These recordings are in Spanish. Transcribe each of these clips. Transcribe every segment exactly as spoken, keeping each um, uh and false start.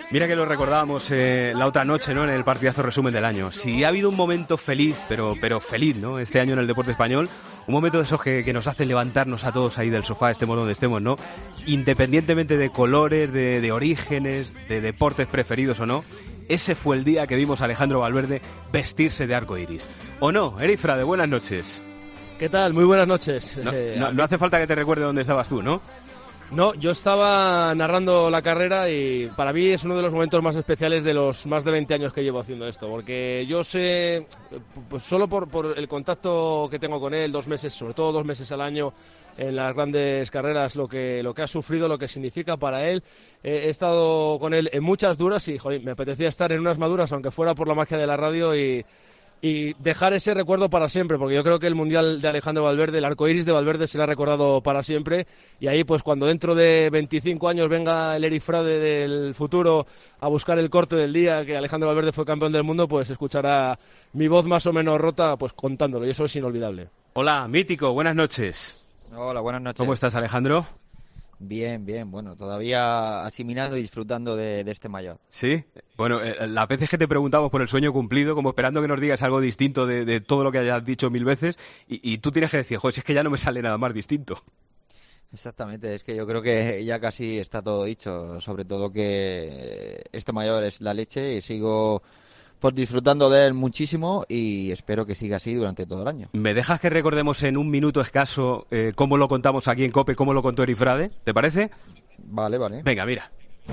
Mira que lo recordábamos eh, la otra noche, ¿no? En el partidazo resumen del año. Si ha habido un momento feliz, pero, pero feliz, ¿no? Este año en el deporte español, un momento de esos que, que nos hacen levantarnos a todos ahí del sofá, estemos donde estemos, ¿no? Independientemente de colores, de, de orígenes, de deportes preferidos o no, ese fue el día que vimos a Alejandro Valverde vestirse de arco iris. ¿O no? Eric Frade, buenas noches. ¿Qué tal? Muy buenas noches. No, eh, no, no hace falta que te recuerde dónde estabas tú, ¿no? No, yo estaba narrando la carrera y para mí es uno de los momentos más especiales de los más de veinte años que llevo haciendo esto, porque yo sé, pues solo por, por el contacto que tengo con él, dos meses, sobre todo dos meses al año en las grandes carreras, lo que, lo que ha sufrido, lo que significa para él. Eh, he estado con él en muchas duras y joder, me apetecía estar en unas maduras, aunque fuera por la magia de la radio y... y dejar ese recuerdo para siempre, porque yo creo que el Mundial de Alejandro Valverde, el arcoiris de Valverde será recordado para siempre, y ahí pues cuando dentro de veinticinco años venga el Eric Frade del futuro a buscar el corte del día que Alejandro Valverde fue campeón del mundo, pues escuchará mi voz más o menos rota pues contándolo, y eso es inolvidable. Hola, mítico, buenas noches. Hola, buenas noches. ¿Cómo estás, Alejandro? Bien, bien, bueno, todavía asimilando y disfrutando de, de este mayor. Sí, bueno, eh, las veces que te preguntamos por el sueño cumplido, como esperando que nos digas algo distinto de, de todo lo que hayas dicho mil veces, y, y tú tienes que decir, joder, si es que ya no me sale nada más distinto. Exactamente, es que yo creo que ya casi está todo dicho, sobre todo que este mayor es la leche y sigo pues disfrutando de él muchísimo y espero que siga así durante todo el año. ¿Me dejas que recordemos en un minuto escaso eh, cómo lo contamos aquí en COPE, cómo lo contó Eric Frade? ¿Te parece? Vale, vale. Venga, mira.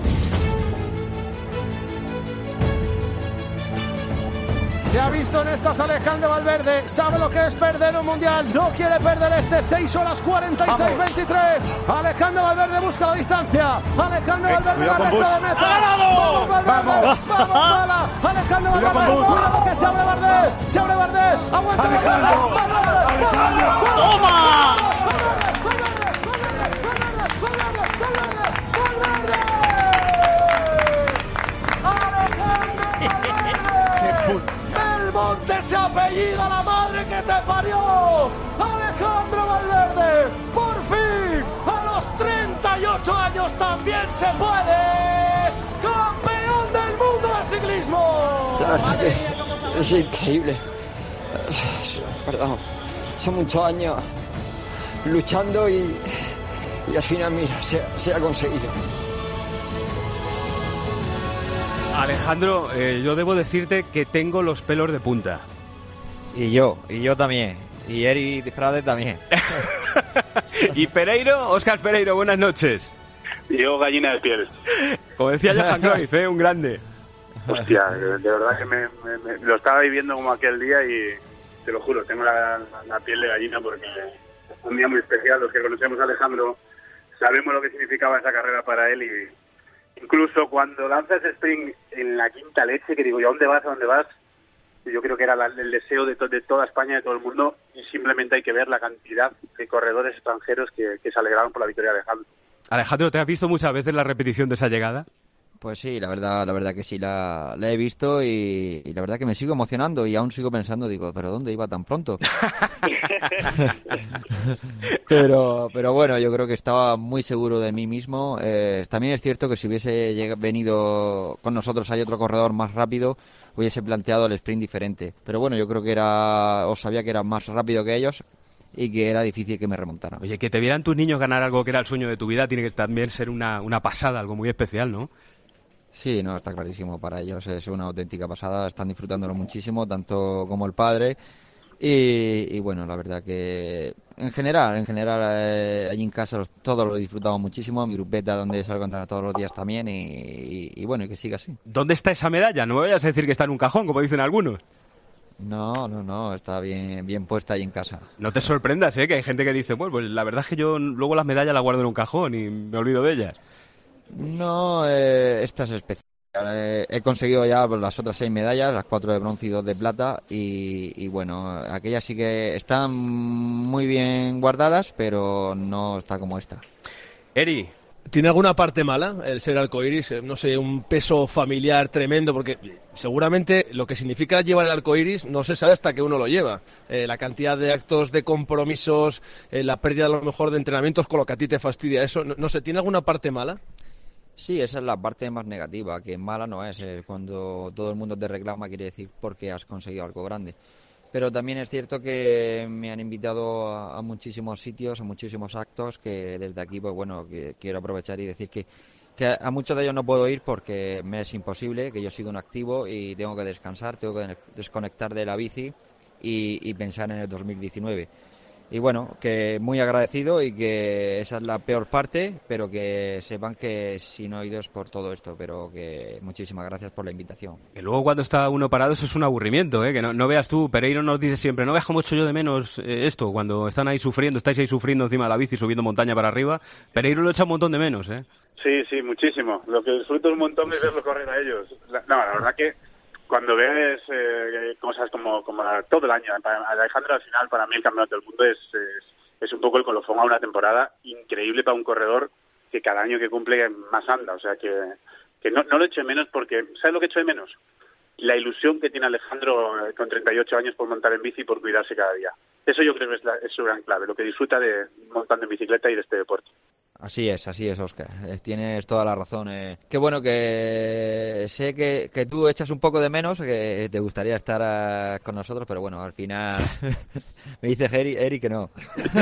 Se ha visto en estas Alejandro Valverde, sabe lo que es perder un mundial, no quiere perder este, seis horas cuarenta y seis veintitrés. Alejandro Valverde busca la distancia, Alejandro eh, Valverde la recta de meta. ¡Ha ganado! ¡Vamos, Valverde! ¡Vamos, vamos bala! Alejandro Valverde, cuidado que se abre Bardet, se abre Bardet, aguanta Alejandro, Valverde, Alejandro, ¡toma! Monte se apellida la madre que te parió. Alejandro Valverde, por fin, a los treinta y ocho años también se puede. Campeón del mundo de ciclismo. La verdad que es increíble. Perdón, son muchos años luchando y, y al final, mira, se, se ha conseguido. Alejandro, eh, yo debo decirte que tengo los pelos de punta. Y yo, y yo también. Y Eric Frade también. Y Pereiro, Óscar Pereiro, buenas noches. Yo gallina de piel. Como decía Johan Cruyff, ¿eh? Un grande. Hostia, de, de verdad que me, me, me lo estaba viviendo como aquel día y te lo juro, tengo la, la, la piel de gallina porque es un día muy especial. Los que conocemos a Alejandro sabemos lo que significaba esa carrera para él y incluso cuando lanza ese sprint en la quinta leche, que digo, ¿y a dónde vas? ¿A dónde vas? Yo creo que era la, el deseo de, to, de toda España, de todo el mundo, y simplemente hay que ver la cantidad de corredores extranjeros que, que se alegraron por la victoria de Alejandro. Alejandro, ¿te has visto muchas veces la repetición de esa llegada? Pues sí, la verdad, la verdad que sí, la, la he visto y, y la verdad que me sigo emocionando y aún sigo pensando, digo, ¿pero dónde iba tan pronto? pero, pero bueno, yo creo que estaba muy seguro de mí mismo. Eh, también es cierto que si hubiese lleg- venido con nosotros hay otro corredor más rápido, hubiese planteado el sprint diferente. Pero bueno, yo creo que era, o sabía que era más rápido que ellos y que era difícil que me remontaran. Oye, que te vieran tus niños ganar algo que era el sueño de tu vida tiene que también ser una, una pasada, algo muy especial, ¿no? Sí, no, está clarísimo para ellos, es una auténtica pasada, están disfrutándolo muchísimo, tanto como el padre, y, y bueno, la verdad que en general, en general eh, allí en casa los, todos lo disfrutamos muchísimo, mi grupeta donde salgo a entrenar todos los días también, y, y, y bueno, y que siga así. ¿Dónde está esa medalla? No me vayas a decir que está en un cajón, como dicen algunos. No, no, no, está bien, bien puesta ahí en casa. No te sorprendas, ¿eh? Que hay gente que dice, bueno, pues la verdad es que yo luego las medallas las guardo en un cajón y me olvido de ellas. No, eh, esta es especial. Eh, he conseguido ya pues, las otras seis medallas, las cuatro de bronce y dos de plata. Y, y bueno, aquellas sí que están muy bien guardadas, pero no está como esta. Eri. ¿Tiene alguna parte mala el ser arcoiris? No sé, un peso familiar tremendo, porque seguramente lo que significa llevar el arcoiris no se sabe hasta que uno lo lleva. Eh, la cantidad de actos, de compromisos, eh, la pérdida a lo mejor de entrenamientos con lo que a ti te fastidia eso. No, no sé, ¿tiene alguna parte mala? Sí, esa es la parte más negativa, que mala no es. Eh, cuando todo el mundo te reclama quiere decir porque has conseguido algo grande. Pero también es cierto que me han invitado a, a muchísimos sitios, a muchísimos actos, que desde aquí, pues bueno, que quiero aprovechar y decir que, que a muchos de ellos no puedo ir porque me es imposible, que yo sigo en activo y tengo que descansar, tengo que desconectar de la bici y, y pensar en el dos mil diecinueve. Y bueno, que muy agradecido y que esa es la peor parte, pero que sepan que si no he ido es por todo esto, pero que muchísimas gracias por la invitación. Que luego cuando está uno parado eso es un aburrimiento, ¿eh? Que no, no veas tú, Pereiro nos dice siempre, no veas cómo echo yo de menos eh, esto, cuando están ahí sufriendo, estáis ahí sufriendo encima de la bici, subiendo montaña para arriba, Pereiro lo echa un montón de menos, ¿eh? Sí, sí, muchísimo. Lo que disfruto un montón es verlo correr a ellos. La, no, la verdad que cuando ves eh, cosas como, como la, todo el año, para Alejandro al final para mí el campeonato del mundo es, es, es un poco el colofón a una temporada increíble para un corredor que cada año que cumple más anda, o sea que, que no, no lo echo de menos porque, ¿sabes lo que echo de menos? La ilusión que tiene Alejandro eh, con treinta y ocho años por montar en bici y por cuidarse cada día. Eso yo creo que es, la, es su gran clave, lo que disfruta de montando en bicicleta y de este deporte. Así es, así es, Óscar. Tienes toda la razón. Eh. Qué bueno que sé que, que tú echas un poco de menos, que te gustaría estar a, con nosotros, pero bueno, al final me dice Eri, Eri que no.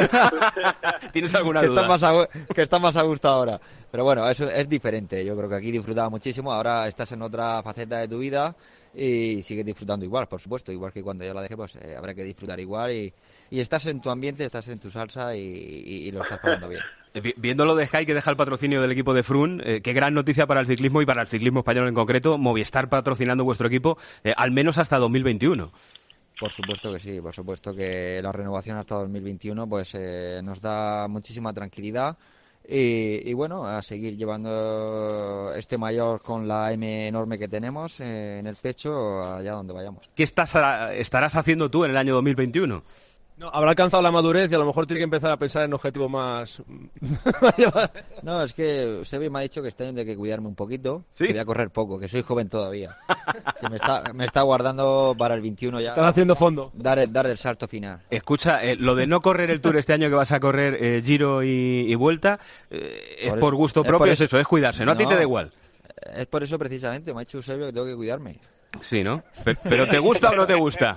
¿Tienes alguna que duda? Está más a, que está más a gusto ahora. Pero bueno, eso es diferente. Yo creo que aquí disfrutaba muchísimo, ahora estás en otra faceta de tu vida y sigues disfrutando igual, por supuesto. Igual que cuando yo la dejé, pues eh, habrá que disfrutar igual y, y estás en tu ambiente, estás en tu salsa y, y, y lo estás pasando bien. Viendo lo de Sky que deja el patrocinio del equipo de Frun, eh, qué gran noticia para el ciclismo y para el ciclismo español en concreto, Movistar patrocinando vuestro equipo, eh, al menos hasta dos mil veintiuno. Por supuesto que sí, por supuesto que la renovación hasta dos mil veintiuno pues eh, nos da muchísima tranquilidad y, y bueno, a seguir llevando este mayor con la M enorme que tenemos eh, en el pecho allá donde vayamos. ¿Qué estás a, estarás haciendo tú en el año dos mil veintiuno? No, habrá alcanzado la madurez y a lo mejor tiene que empezar a pensar en objetivos más... No, es que usted me ha dicho que este año hay que cuidarme un poquito, ¿Sí? Que voy a correr poco, que soy joven todavía, que me está, me está guardando para el veintiuno ya. Están haciendo fondo. Dar el, dar el salto final. Escucha, eh, lo de no correr el Tour este año que vas a correr eh, Giro y, y Vuelta, eh, es Por por eso- gusto es propio, por es eso- eso, es cuidarse, ¿no? A ti No. te da igual. Es por eso precisamente, me ha dicho Eusebio que tengo que cuidarme. Sí, ¿no? Pero, pero ¿te gusta o no te gusta?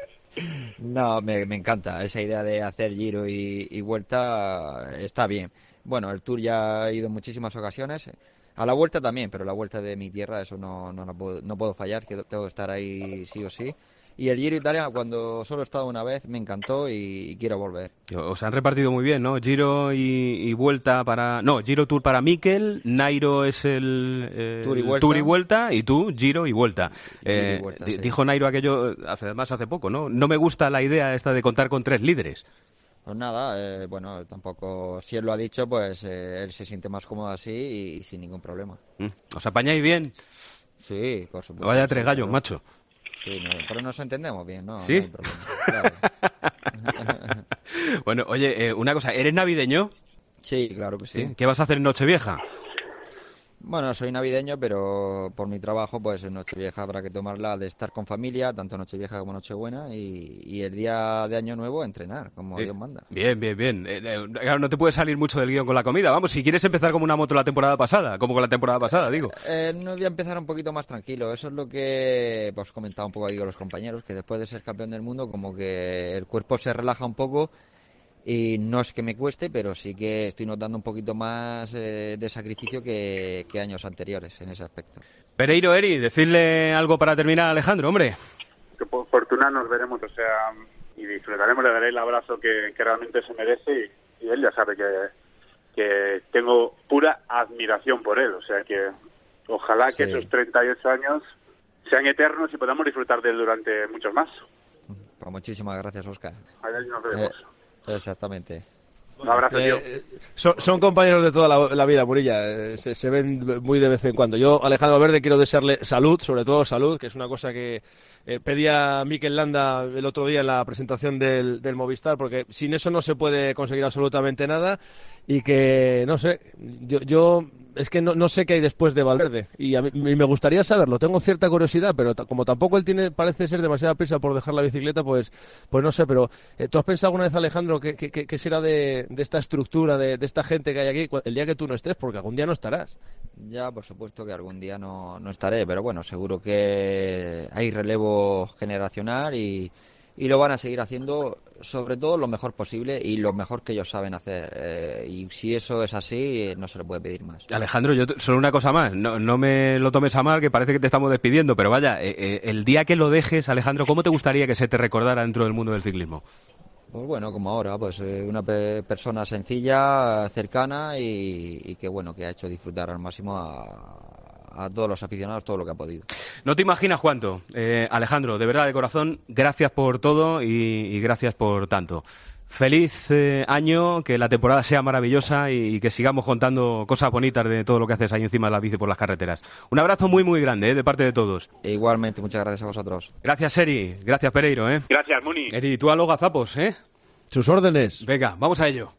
No, me, me encanta esa idea de hacer giro y, y vuelta, está bien. Bueno, el Tour ya he ido en muchísimas ocasiones, a la vuelta también, pero la vuelta de mi tierra, eso no, no, no, puedo, no puedo fallar, que tengo que estar ahí sí o sí. Y el Giro Italia, cuando solo he estado una vez, me encantó y, y quiero volver. Os han repartido muy bien, ¿no? Giro y, y Vuelta para... No, Giro Tour para Mikel, Nairo es el, eh, Tour y el Vuelta. Tour y Vuelta y tú Giro y Vuelta. Eh, y Vuelta, di- sí. Dijo Nairo aquello, hace, además hace poco, ¿no? No me gusta la idea esta de contar con tres líderes. Pues nada, eh, bueno, tampoco, si él lo ha dicho, pues eh, él se siente más cómodo así y, y sin ningún problema. Mm, ¿Os apañáis bien? Sí, por supuesto. Vaya tres sí, gallos, pero- macho. Sí, no, pero nos entendemos bien, ¿no? ¿Sí? No hay problema, claro. Bueno, oye, eh, una cosa, ¿eres navideño? Sí, claro que sí. ¿Sí? ¿Qué vas a hacer en Nochevieja? Bueno, soy navideño, pero por mi trabajo, pues en Nochevieja habrá que tomarla de estar con familia, tanto Nochevieja como Nochebuena, y, y el día de Año Nuevo entrenar, como Eh, Dios manda. Bien, bien, bien. Eh, eh, claro, no te puedes salir mucho del guión con la comida. Vamos, si quieres empezar como una moto la temporada pasada, como con la temporada pasada, digo. Eh, no voy a empezar un poquito más tranquilo. Eso es lo que pues comentaba un poco ahí con los compañeros, que después de ser campeón del mundo, como que el cuerpo se relaja un poco. Y no es que me cueste, pero sí que estoy notando un poquito más eh, de sacrificio que, que años anteriores en ese aspecto. Pereiro, Eri, decirle algo para terminar a Alejandro, hombre. Que por fortuna nos veremos, o sea, y disfrutaremos, le daré el abrazo que, que realmente se merece y, y él ya sabe que, que tengo pura admiración por él, o sea que ojalá que Sí. esos treinta y ocho años sean eternos y podamos disfrutar de él durante muchos más. Pues muchísimas gracias, Óscar. Allá nos vemos. Eh, exactamente. Un abrazo, tío. Eh, son, son compañeros de toda la, la vida, Murilla. Eh, se, se ven muy de vez en cuando. Yo, Alejandro Valverde, quiero desearle salud, sobre todo salud, que es una cosa que eh, pedía Mikel Landa el otro día en la presentación del, del Movistar, porque sin eso no se puede conseguir absolutamente nada. y que, no sé, yo... yo es que no, no sé qué hay después de Valverde y, a mí, y me gustaría saberlo, tengo cierta curiosidad, pero t- como tampoco él tiene, parece ser demasiada prisa por dejar la bicicleta, pues pues no sé, pero eh, ¿tú has pensado alguna vez, Alejandro, qué, qué, qué será de, de esta estructura, de, de esta gente que hay aquí, el día que tú no estés? Porque algún día no estarás. Ya, por supuesto que algún día no, no estaré, pero bueno, seguro que hay relevo generacional y, y lo van a seguir haciendo, sobre todo lo mejor posible y lo mejor que ellos saben hacer. Eh, y si eso es así, no se le puede pedir más. Alejandro, yo t- solo una cosa más, no, no me lo tomes a mal, que parece que te estamos despidiendo, pero vaya, eh, eh, el día que lo dejes, Alejandro, ¿cómo te gustaría que se te recordara dentro del mundo del ciclismo? Pues bueno, como ahora, pues eh, una pe- persona sencilla, cercana y, y que bueno, que ha hecho disfrutar al máximo a, a todos los aficionados todo lo que ha podido. No te imaginas cuánto. Eh, Alejandro, de verdad, de corazón, gracias por todo y, y gracias por tanto. Feliz eh, año, que la temporada sea maravillosa y, y que sigamos contando cosas bonitas de todo lo que haces ahí encima de la bici por las carreteras. Un abrazo muy, muy grande, eh, de parte de todos. E igualmente, muchas gracias a vosotros. Gracias, Eri. Gracias, Pereiro. ¿eh? Gracias, Muni. Eri, tú a los gazapos, ¿eh? Sus órdenes. Venga, vamos a ello.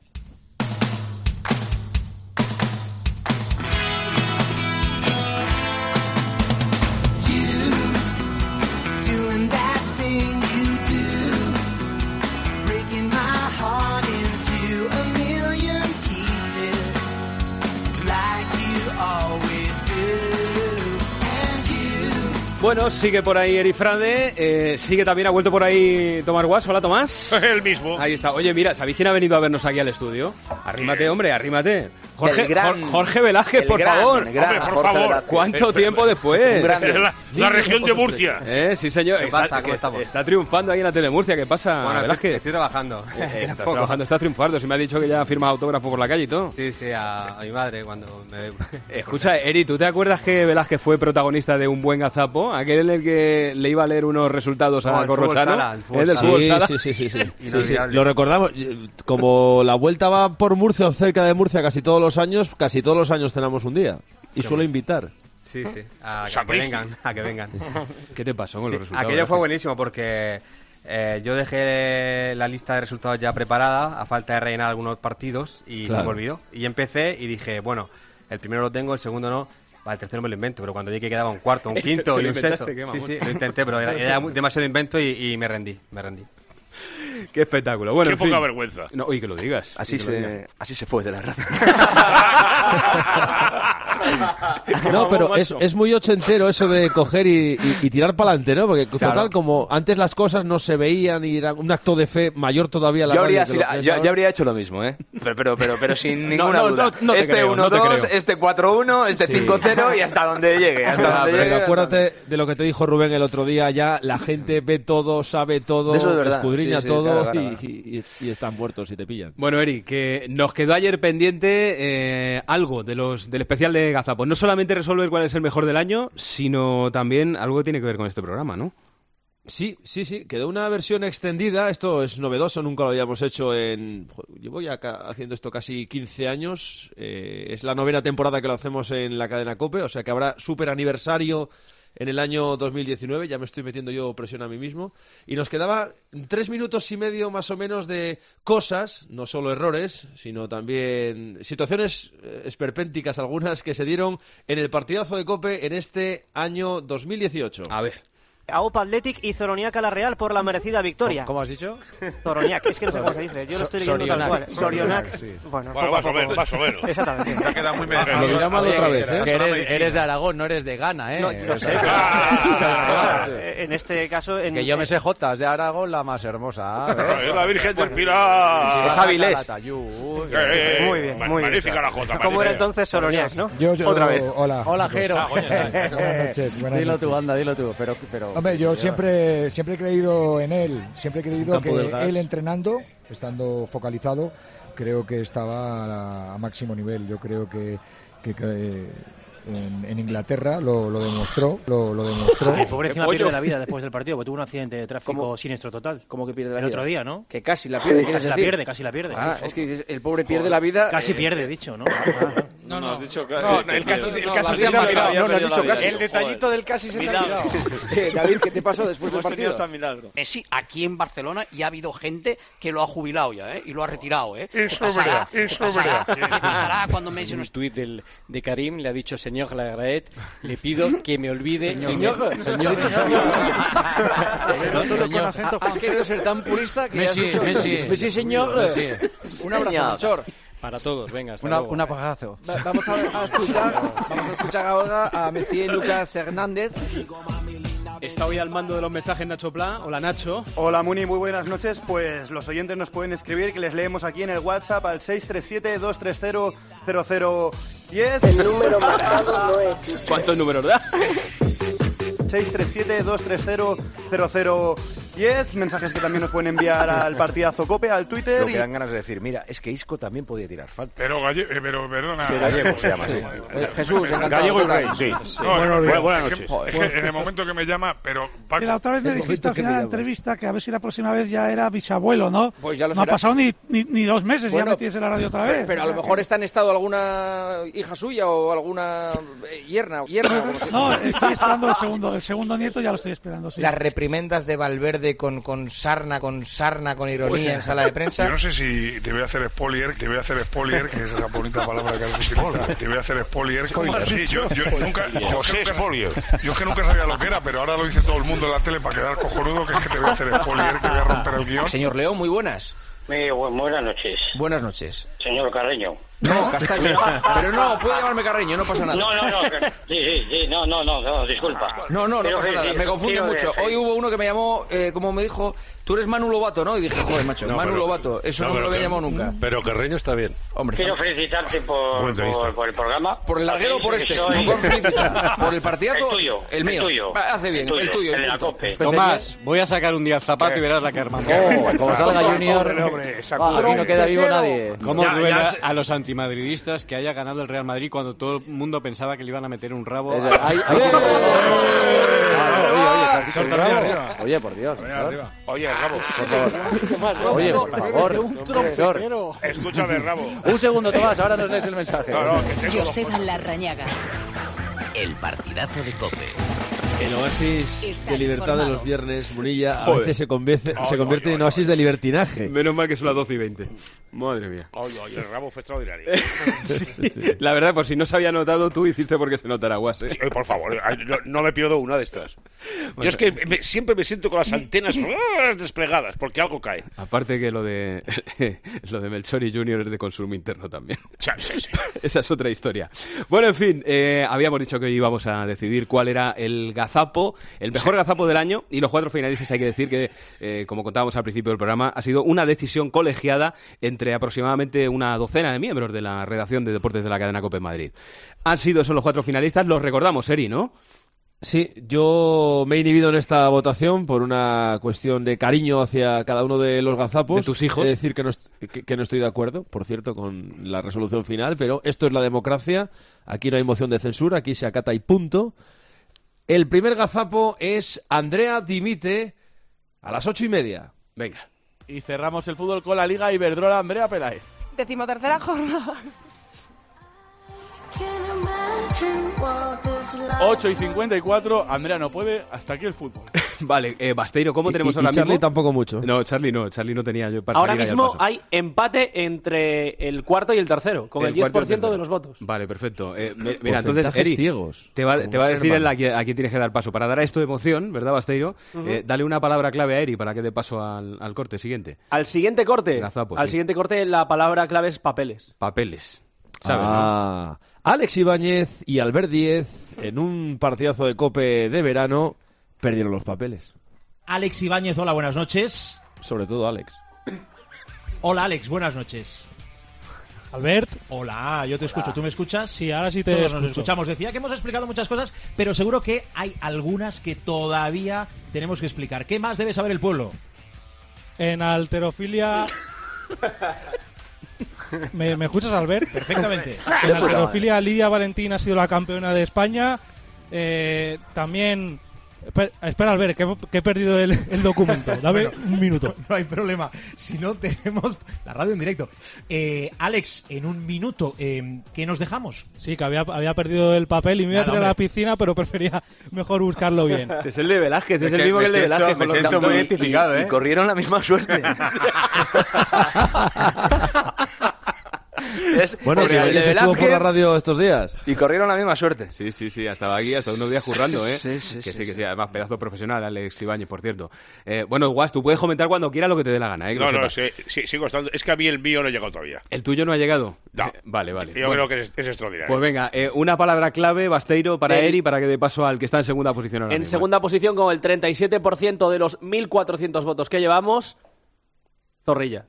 Bueno, sigue por ahí Eri Frade, eh, sigue también, ha vuelto por ahí Tomás Guas. Hola, Tomás. El mismo. Ahí está. Oye, mira, ¿sabéis quién ha venido a vernos aquí al estudio? Arrímate, hombre, arrímate. Jorge, El gran- Jor- Jorge Velázquez, el por gran, favor. el gran Hombre, por Jorge favor. Velázquez. ¿Cuánto tiempo después? Un grande. La, la región de Murcia. Eh, sí, señor. ¿Qué Está, pasa? ¿Cómo que estamos? está triunfando ahí en la tele Murcia. ¿Qué pasa, Bueno, estoy, Velázquez? estoy trabajando. Eh, estás trabajando, estás triunfando. Si me has dicho que ya ha firmado autógrafo por la calle y todo. Sí, sí, a, a mi madre cuando me... Escucha, Eri, ¿tú te acuerdas que Velázquez fue protagonista de Un Buen Gazapo? Aquel en el que le iba a leer unos resultados No, a el fútbol Corrochano. sala, el fútbol ¿El del sala. fútbol Sí, sala? sí, sí, sí, sí. Sí, sí, Inolvidable. lo recordamos. Como la vuelta va por Murcia o cerca de Murcia casi todos los años, casi todos los años tenemos un día. Y suelo invitar. Sí, sí, a que, Sapristi. vengan, a que vengan. ¿Qué te pasó con Sí, los resultados? aquello fue Velázquez? buenísimo porque eh, yo dejé la lista de resultados ya preparada a falta de rellenar algunos partidos y Claro. se me olvidó. Y empecé y dije, bueno, el primero lo tengo, el segundo no. Vale, el tercero me lo invento, pero cuando vi que quedaba un cuarto, un quinto ¿Te y lo un sexto. inventaste? Qué Sí, mamón. sí, lo intenté, pero era, era muy- demasiado invento y, y me rendí, me rendí. Qué espectáculo. Bueno, Qué en fin. poca vergüenza. No, oye, que lo digas. Así que lo digas. se, así se fue de la radio. No, pero es, es muy ochentero eso de coger y, y- y tirar para adelante, ¿no? Porque total, Claro. como antes las cosas no se veían y era un acto de fe mayor todavía la Yo radio habría, que si lo la- que es yo, ahora. yo habría hecho lo mismo, ¿eh? Pero, pero, pero, pero sin No, ninguna no, duda. no, no te este creo, uno no te dos, creo. este cuatro uno, este cinco cero y hasta donde llegue. Hasta Ah, donde pero llegue, acuérdate de lo que te dijo Rubén el otro día, ya la gente ve todo, sabe todo, Eso es verdad, escudriña sí, sí, todo claro, claro, y, claro. y- y- y están muertos si te pillan. Bueno, Eri, que nos quedó ayer pendiente eh, algo de los del especial de Gazapos. No solamente resolver cuál es el mejor del año, sino también algo que tiene que ver con este programa, ¿no? Sí, sí, sí, quedó una versión extendida, esto es novedoso, nunca lo habíamos hecho en... jo, Llevo ya ca- haciendo esto casi quince años, eh, es la novena temporada que lo hacemos en la cadena COPE, o sea que habrá súper aniversario en el año dos mil diecinueve, ya me estoy metiendo yo presión a mí mismo, y nos quedaba tres minutos y medio más o menos de cosas, no solo errores, sino también situaciones eh, esperpénticas algunas que se dieron en el partidazo de COPE en este año dos mil dieciocho. A ver. A Opa Athletic y Zoroniac a la Real por la merecida victoria. ¿Cómo has dicho? Zoroniac, es que no sé cómo se dice, yo lo estoy leyendo tal cual. Sorionac, bueno, Bueno, poco a más o poco. menos, más o menos. Exactamente. Ha quedado muy Lo dirá mal otra vez, ¿eh? Que eres, eres de Aragón, no eres de Ghana, ¿eh? No, lo O sé, sea, pero- En este caso... En, que yo me sé Jotas de Aragón, la más hermosa. ¿ves? Es la Virgen del Pilar. Es Avilés. Avilés. Eh, Muy bien, ma- muy bien. Magnífica la Jota. ¿Cómo era magnífica. entonces Soroniac, no? Yo, yo- Otra vez. Hola. Hola, chicos. Jero. Buenas noches, buenas Dilo noches. tú, anda, dilo tú. Pero, pero, Hombre, yo siempre, siempre he creído en él, siempre he creído campo del que gas. él entrenando, estando focalizado, creo que estaba a, la- a máximo nivel. Yo creo que, que- que, eh, en, en Inglaterra lo, lo demostró, lo, lo demostró. El pobre encima pollo. pierde la vida después del partido, porque tuvo un accidente de tráfico ¿Cómo? siniestro total. ¿Cómo que pierde la El vida? otro día, ¿no? Que casi la pierde, ¿quieres Casi la decir? pierde, casi la pierde. Ah, es que dices, el pobre pierde la vida. Casi eh, pierde, dicho, ¿no? ah, No, no, has dicho que... No, el casi, el no, casi se me ha olvidado. No, no has dicho casi. El detallito del casi se te ha olvidado. Eh, David, ¿qué te pasó después del Hemos tenido partido? hasta milagro. Messi, aquí en Barcelona ya ha habido gente que lo ha jubilado ya, ¿eh? Y lo ha retirado, ¿eh? Eso ¿Qué pasará? es verdad, eso ¿Qué es pasará? verdad. ¿Qué pasará cuando Messi En no un tuit del, de Karim le ha dicho, señor Lagraet, le pido que me olvide... Señor, que- señor, Señor. Has querido ser tan purista que Messi, has dicho... Messi. Messi, señor. Messi. Un abrazo, Melchor. Para todos, venga, hasta Una, luego. un abrazo. Va- Vamos a, a escuchar, vamos a escuchar ahora a Messi Lucas Hernández. Está hoy al mando de los mensajes Nacho Pla. Hola, Nacho. Hola Muni, muy buenas noches. Pues los oyentes nos pueden escribir, que les leemos aquí en el WhatsApp al seis tres siete, dos tres cero, cero cero diez. El número marcado no es. ¿Cuántos números da? seis tres siete, dos tres cero, cero cero diez. Mensajes que también nos pueden enviar al partidazo Cope, al Twitter. Lo que y- dan ganas de decir, mira, es que Isco también podía tirar falta. Pero Gallego, eh, pero perdona. Que Gallego se llama, sí. Eh, Jesús, encantado. Gallego y Rey, sí. No, Buenos es que- días. Buenas es que- noches. es que en el momento que me llama, pero Paco, Que la otra vez me El dijiste momento al que final de me la llamas. entrevista que a ver si la próxima vez ya era bisabuelo, ¿no? Pues ya lo no ha será. pasado ni, ni, ni dos meses y Bueno, ya me tienes en la radio otra vez. Pero a lo mejor está en estado alguna hija suya o alguna eh, yerna. yerna o como se- No, estoy esperando el segundo, el segundo nieto, ya lo estoy esperando, sí. Las reprimendas de Valverde con, con sarna, con sarna, con ironía en sala de prensa. yo no sé si te voy a hacer spoiler, te voy a hacer spoiler, que es esa bonita palabra que has utilizado. Te voy a hacer spoiler. Sí, yo, yo nunca, yo José nunca- Spoiler. Yo es que nunca sabía lo que era, pero ahora lo dice todo el mundo en la tele para quedar cojonudo, que es que te voy a hacer spoiler, que voy a romper el guión. Señor León, muy buenas. Muy bu- buenas noches, Buenas noches. señor Carreño. No, Castaño. Pero no, puede llamarme Carreño, no pasa nada. No, no, no, que- sí, sí, sí, no, no, no, no, disculpa. No, no, no Quiero pasa nada. decir- Me confunde quiero mucho. decir- Hoy hubo uno que me llamó, eh, como me dijo, tú eres Manu Lobato, ¿no? Y dije, joder, macho, No, Manu pero- Lobato. Eso no, me pero lo había que- llamado nunca. Pero Carreño está bien. Hombre, Quiero está- felicitarte por, Buen tenista. por, por el programa. ¿Por el larguero o por este? Soy- No por felicitar. ¿Por el partidazo? El tuyo, El mío. tuyo. Va, hace bien, el tuyo, el de la punto. COPE. Tomás, voy a sacar un día el zapato y verás la que armamos. Oh, como salga Junior, Hombre, hombre, esa va, aquí no queda vivo nadie. ¿Cómo Ya- duele ya se- a los antimadridistas que haya ganado el Real Madrid cuando todo el mundo pensaba que le iban a meter un rabo? Es- a- hay- hay que- Ah, Oye, oye, ¿te has dicho Solta bravo? arriba, arriba. Oye, por Dios. Arriba, Melchor. arriba. Oye, Rabo. Por favor. Oye, por favor. Melchor. Escúchame, Rabo. Un segundo, Tomás, ahora nos lees el mensaje. No, no, que tengo dos Joseba Larrañaga. El partidazo de COPE. El oasis Está de libertad de informado. los viernes, Munilla, a Joder. veces se convierte, Ay, se convierte ay, en ay, oasis de libertinaje. Menos mal que son las doce y veinte. Madre mía. Oye, oye, el Rabo fue extraordinario. Sí. La verdad, por si no se había notado, tú hiciste porque se notara guas, ¿eh? Oye, por favor, ay, no, no me pierdo una de estas. Yo es que me- siempre me siento con las antenas ¡ah! desplegadas, porque algo cae. Aparte que lo de lo de Melchor y Junior es de consumo interno también. Sí, sí, sí. Esa es otra historia. Bueno, en fin, eh, habíamos dicho que hoy íbamos a decidir cuál era el gazapo, el mejor gazapo del año, y los cuatro finalistas hay que decir que, eh, como contábamos al principio del programa, ha sido una decisión colegiada entre aproximadamente una docena de miembros de la redacción de deportes de la cadena COPE Madrid. Han sido esos los cuatro finalistas, los recordamos, Eri, ¿no? Sí, yo me he inhibido en esta votación por una cuestión de cariño hacia cada uno de los gazapos. ¿De tus hijos? Es decir, que no, est- que, que no estoy de acuerdo, por cierto, con la resolución final, pero esto es la democracia. Aquí no hay moción de censura, aquí se acata y punto. El primer gazapo es Andrea Dimite a las ocho y media. Venga. Y cerramos el fútbol con la Liga Iberdrola Andrea Peláez. Decimotercera jornada. ocho y cincuenta y cuatro, Andrea no puede, hasta aquí el fútbol. Vale, eh, Basteiro, ¿cómo Y- tenemos y- ahora y Charlie mismo? tampoco mucho. No, Charlie no, Charlie no tenía yo para Ahora salir ahí al mismo paso. hay empate entre el cuarto y el tercero, con el, El diez cuarto y por el ciento de tercero. los votos. Vale, perfecto. Eh, mi- mira, entonces, Porcentajes Eri, ciegos. te va, Como te va a decir Herman. él a, quién- a quién tienes que dar paso. Para dar a esto de emoción, ¿verdad, Basteiro? Ujú. Eh, dale una palabra clave a Eri para que dé paso al, al corte siguiente. Al siguiente corte, Gazapo, al sí. siguiente corte la palabra clave es papeles. Papeles. ¿Sabes, Ah, Alex Ibáñez y Albert Díez, en un partidazo de Cope de verano, perdieron los papeles. Alex Ibáñez, hola, buenas noches. Sobre todo Alex. Hola, Alex, buenas noches. Albert. Hola, yo te escucho. ¿Tú me escuchas? Sí, ahora sí te Todos escucho. nos escuchamos. Decía que hemos explicado muchas cosas, pero seguro que hay algunas que todavía tenemos que explicar. ¿Qué más debe saber el pueblo? En alterofilia... ¿Me, ¿Me escuchas, Albert? Perfectamente. En alterofilia, Lidia Valentín ha sido la campeona de España. Eh, también Espera, espera Albert, que, que he perdido el, el documento. Dame Bueno, un minuto. No hay problema. Si no, tenemos la radio en directo. Eh, Alex, en un minuto, eh, ¿qué nos dejamos? Sí, que había, había perdido el papel y me iba a Nada, tirar a la hombre. piscina, pero prefería mejor buscarlo bien. Es el de Velázquez, es, Es el que mismo que me el de siento- Velázquez. me por lo siento tanto. muy Y- identificado, y- ¿eh? Y corrieron la misma suerte. Es- Bueno, es si el de Velázquez estuvo por Velázquez la radio estos días. y corrieron la misma suerte. Sí, sí, sí, estaba aquí hasta unos días currando, ¿eh? Sí, sí, que sí, sí, que sí. sí, además pedazo profesional, Alex Ibáñez, por cierto. Eh, bueno, Guas, tú puedes comentar cuando quieras lo que te dé la gana, ¿eh? Que No, lo no, sepas. sí, sí, sigo estando. Es que a mí el mío no ha llegado todavía. ¿El tuyo no ha llegado? No. Eh, vale, vale. Yo Bueno, creo que es, es extraordinario. pues venga, eh, una palabra clave, Basteiro, para El- Eri, para que dé paso al que está en segunda posición ahora En mismo. segunda posición, con el treinta y siete por ciento de los mil cuatrocientos votos que llevamos, Zorrilla.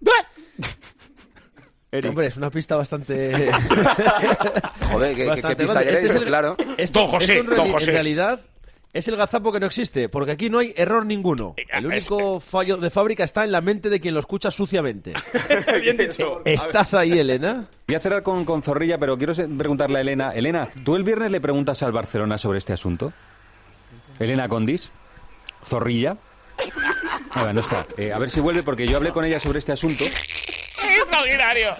Hombre, es una pista bastante... Joder, ¿qué, qué- bastante qué pista grande. queréis? Este es el- Claro. Esto, Don José, esto en, Don reali- José. en realidad es el gazapo que no existe, porque aquí no hay error ninguno. El único fallo de fábrica está en la mente de quien lo escucha suciamente. Bien dicho. ¿Estás ahí, Elena? Voy a cerrar con, con Zorrilla, pero quiero se- preguntarle a Elena. Elena, ¿tú el viernes le preguntas al Barcelona sobre este asunto? Elena Condis, Zorrilla. Ah, bueno, no está. Eh, a ver si vuelve, porque yo hablé con ella sobre este asunto. ¡Extraordinario!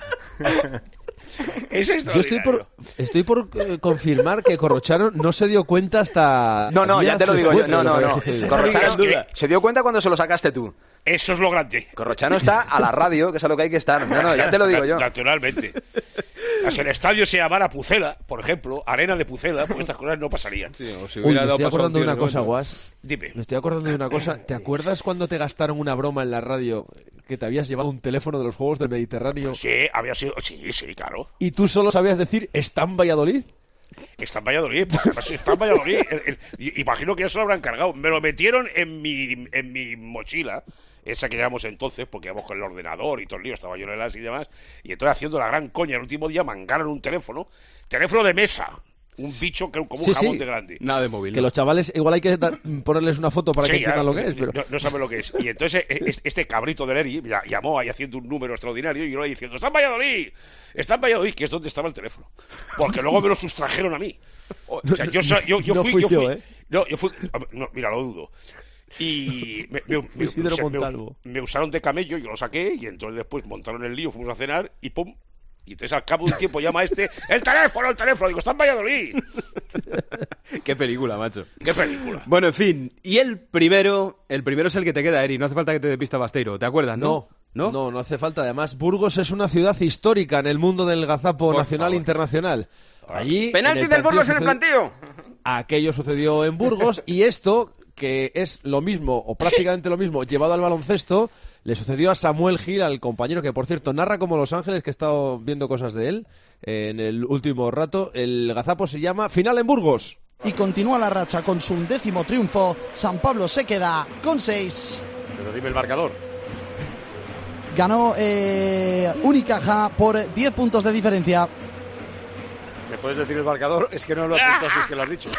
Es Yo extraordinario. estoy por, estoy por eh, confirmar que Corrochano no se dio cuenta hasta... No, no, ya días te lo digo yo. después de No, lo que no, había no. sucedido. Corrochano duda. se dio cuenta cuando se lo sacaste tú. Eso es lo grande. Corrochano está a la radio, que es a lo que hay que estar. No, no, ya te lo digo yo. Naturalmente. Si el estadio se llamara Pucela, por ejemplo, Arena de Pucela, pues estas cosas no pasarían. Sí, o si Uy, hubiera me dado estoy paso a un acordando de tío una en el cosa, momento. Guas. Dime. Me estoy acordando de una cosa. ¿Te acuerdas cuando te gastaron una broma en la radio que te habías llevado un teléfono de los Juegos del Mediterráneo Sí, había sido... Sí, sí, claro. y tú solo sabías decir ¿está en Valladolid? Está en Valladolid. pues, Está en Valladolid. El- el- y- imagino que ya se lo habrán cargado. Me lo metieron en mi, en mi mochila, esa que llevamos entonces, porque íbamos con el ordenador y todo el lío, estaba yo en el as y demás. Y entonces, haciendo la gran coña, el último día mangaron un teléfono, teléfono de mesa. Un bicho que como un Sí, jamón sí. de grande. Nada de móvil. Que ¿no? los chavales, igual hay que da- ponerles una foto para Sí, que entiendan ya, lo que es. Pero... No, no sabe lo que es. Y entonces eh, es- este cabrito del Eri ya- llamó ahí haciendo un número extraordinario y yo le diciendo, está en Valladolid, está en Valladolid, que es donde estaba el teléfono. Porque luego me lo sustrajeron a mí. O sea, yo, so- yo, yo No fui, fui yo fui- yo, ¿eh? No, yo fui... no, mira, lo dudo. Y me, me- me- Isidro o sea, me- Montalvo. me usaron de camello, yo lo saqué y entonces después montaron el lío, fuimos a cenar y pum. Y entonces al cabo de un tiempo llama este, el teléfono, el teléfono, digo, está en Valladolid. Qué película, macho. Qué película. Bueno, en fin. Y el primero, el primero es el que te queda, Eri. No hace falta que te dé pista Basteiro. ¿Te acuerdas, no? No, no, no hace falta. Además, Burgos es una ciudad histórica en el mundo del gazapo Por nacional e favor. internacional. Allí, Penalti en el del partido Burgos en el sucede- plantillo. Aquello sucedió en Burgos y esto, que es lo mismo o prácticamente lo mismo llevado al baloncesto, le sucedió a Samuel Gil, al compañero que, por cierto, narra como Los Ángeles, que he estado viendo cosas de él eh, en el último rato. El gazapo se llama Final en Burgos. Y continúa la racha con su undécimo triunfo. San Pablo se queda con seis. Pero dime el marcador. Ganó eh, Unicaja por diez puntos de diferencia. ¿Me puedes decir el marcador? Es que no lo apuntas, es que lo has dicho.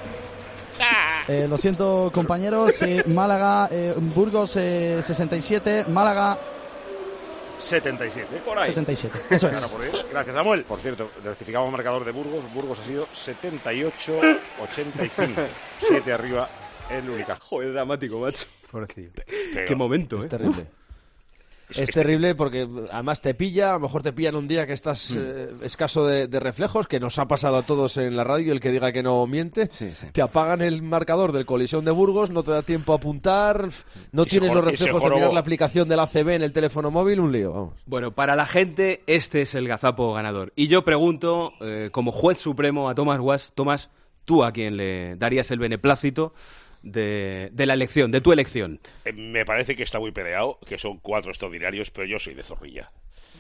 Eh, lo siento, compañeros. eh, Málaga, eh, Burgos eh, sesenta y siete. Málaga setenta y siete. Por ahí. setenta y siete. Eso es. Gana por ahí. Gracias, Samuel. Por cierto, rectificamos marcador de Burgos. Burgos ha sido setenta y ocho ochenta y cinco. siete arriba el Unicaja. Joder, dramático, macho. Pobrecillo. Qué momento, Es ¿eh? terrible. Es terrible porque además te pilla, a lo mejor te pillan un día que estás eh, escaso de, de reflejos, que nos ha pasado a todos en la radio, el que diga que no miente. Te apagan el marcador del colisión de Burgos, no te da tiempo a apuntar, no Y se tienes jor- los y se reflejos de jorobó. mirar la aplicación del A C B en el teléfono móvil, un lío, vamos. Bueno, para la gente, este es el gazapo ganador. Y yo pregunto, eh, como juez supremo, a Tomás Guas, Tomás, ¿tú a quién le darías el beneplácito de, de la elección, de tu elección? Eh, Me parece que está muy peleado, que son cuatro extraordinarios, pero yo soy de Zorrilla.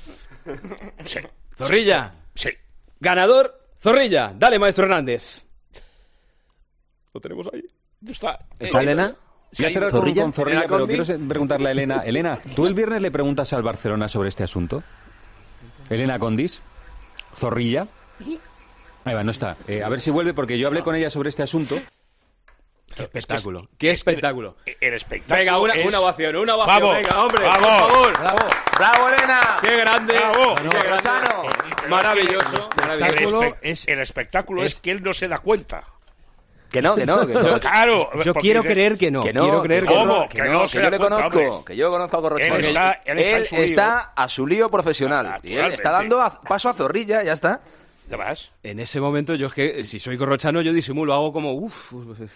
Sí. ¿Zorrilla? Sí. Ganador, Zorrilla. Dale, maestro Hernández. Lo tenemos ahí. Está. ¿Está Eh, Elena? sí, Voy a cerrar Zorrilla. con, con Zorrilla, Elena pero Condi. quiero se- preguntarle a Elena. Elena, ¿tú el viernes le preguntas al Barcelona sobre este asunto? Elena Condis, Zorrilla. Ahí va, no está. Eh, a ver si vuelve, porque yo hablé con ella sobre este asunto. Qué espectáculo. Qué espectáculo. El, el espectáculo. Venga, una, es- una ovación, una ovación. Vamos, Venga, hombre, vamos. por favor. Bravo. ¡Bravo, Elena! Qué grande. Bravo. Qué grande. Maravilloso. El, maravilloso. espe- el espectáculo es, que él no se da cuenta. Que no, que no. Que no. Yo, claro. Yo quiero dice, creer que no. Que no, quiero creer que, que, no, no, que, que, no, que, que yo le conozco. Cuenta, que yo conozco a Corrochano. Él está, él está, él en su está a su lío profesional. Y él está dando a, paso a Zorrilla, ya está. ¿Te vas? En ese momento yo es que, si soy corrochano, yo disimulo, hago como, uff,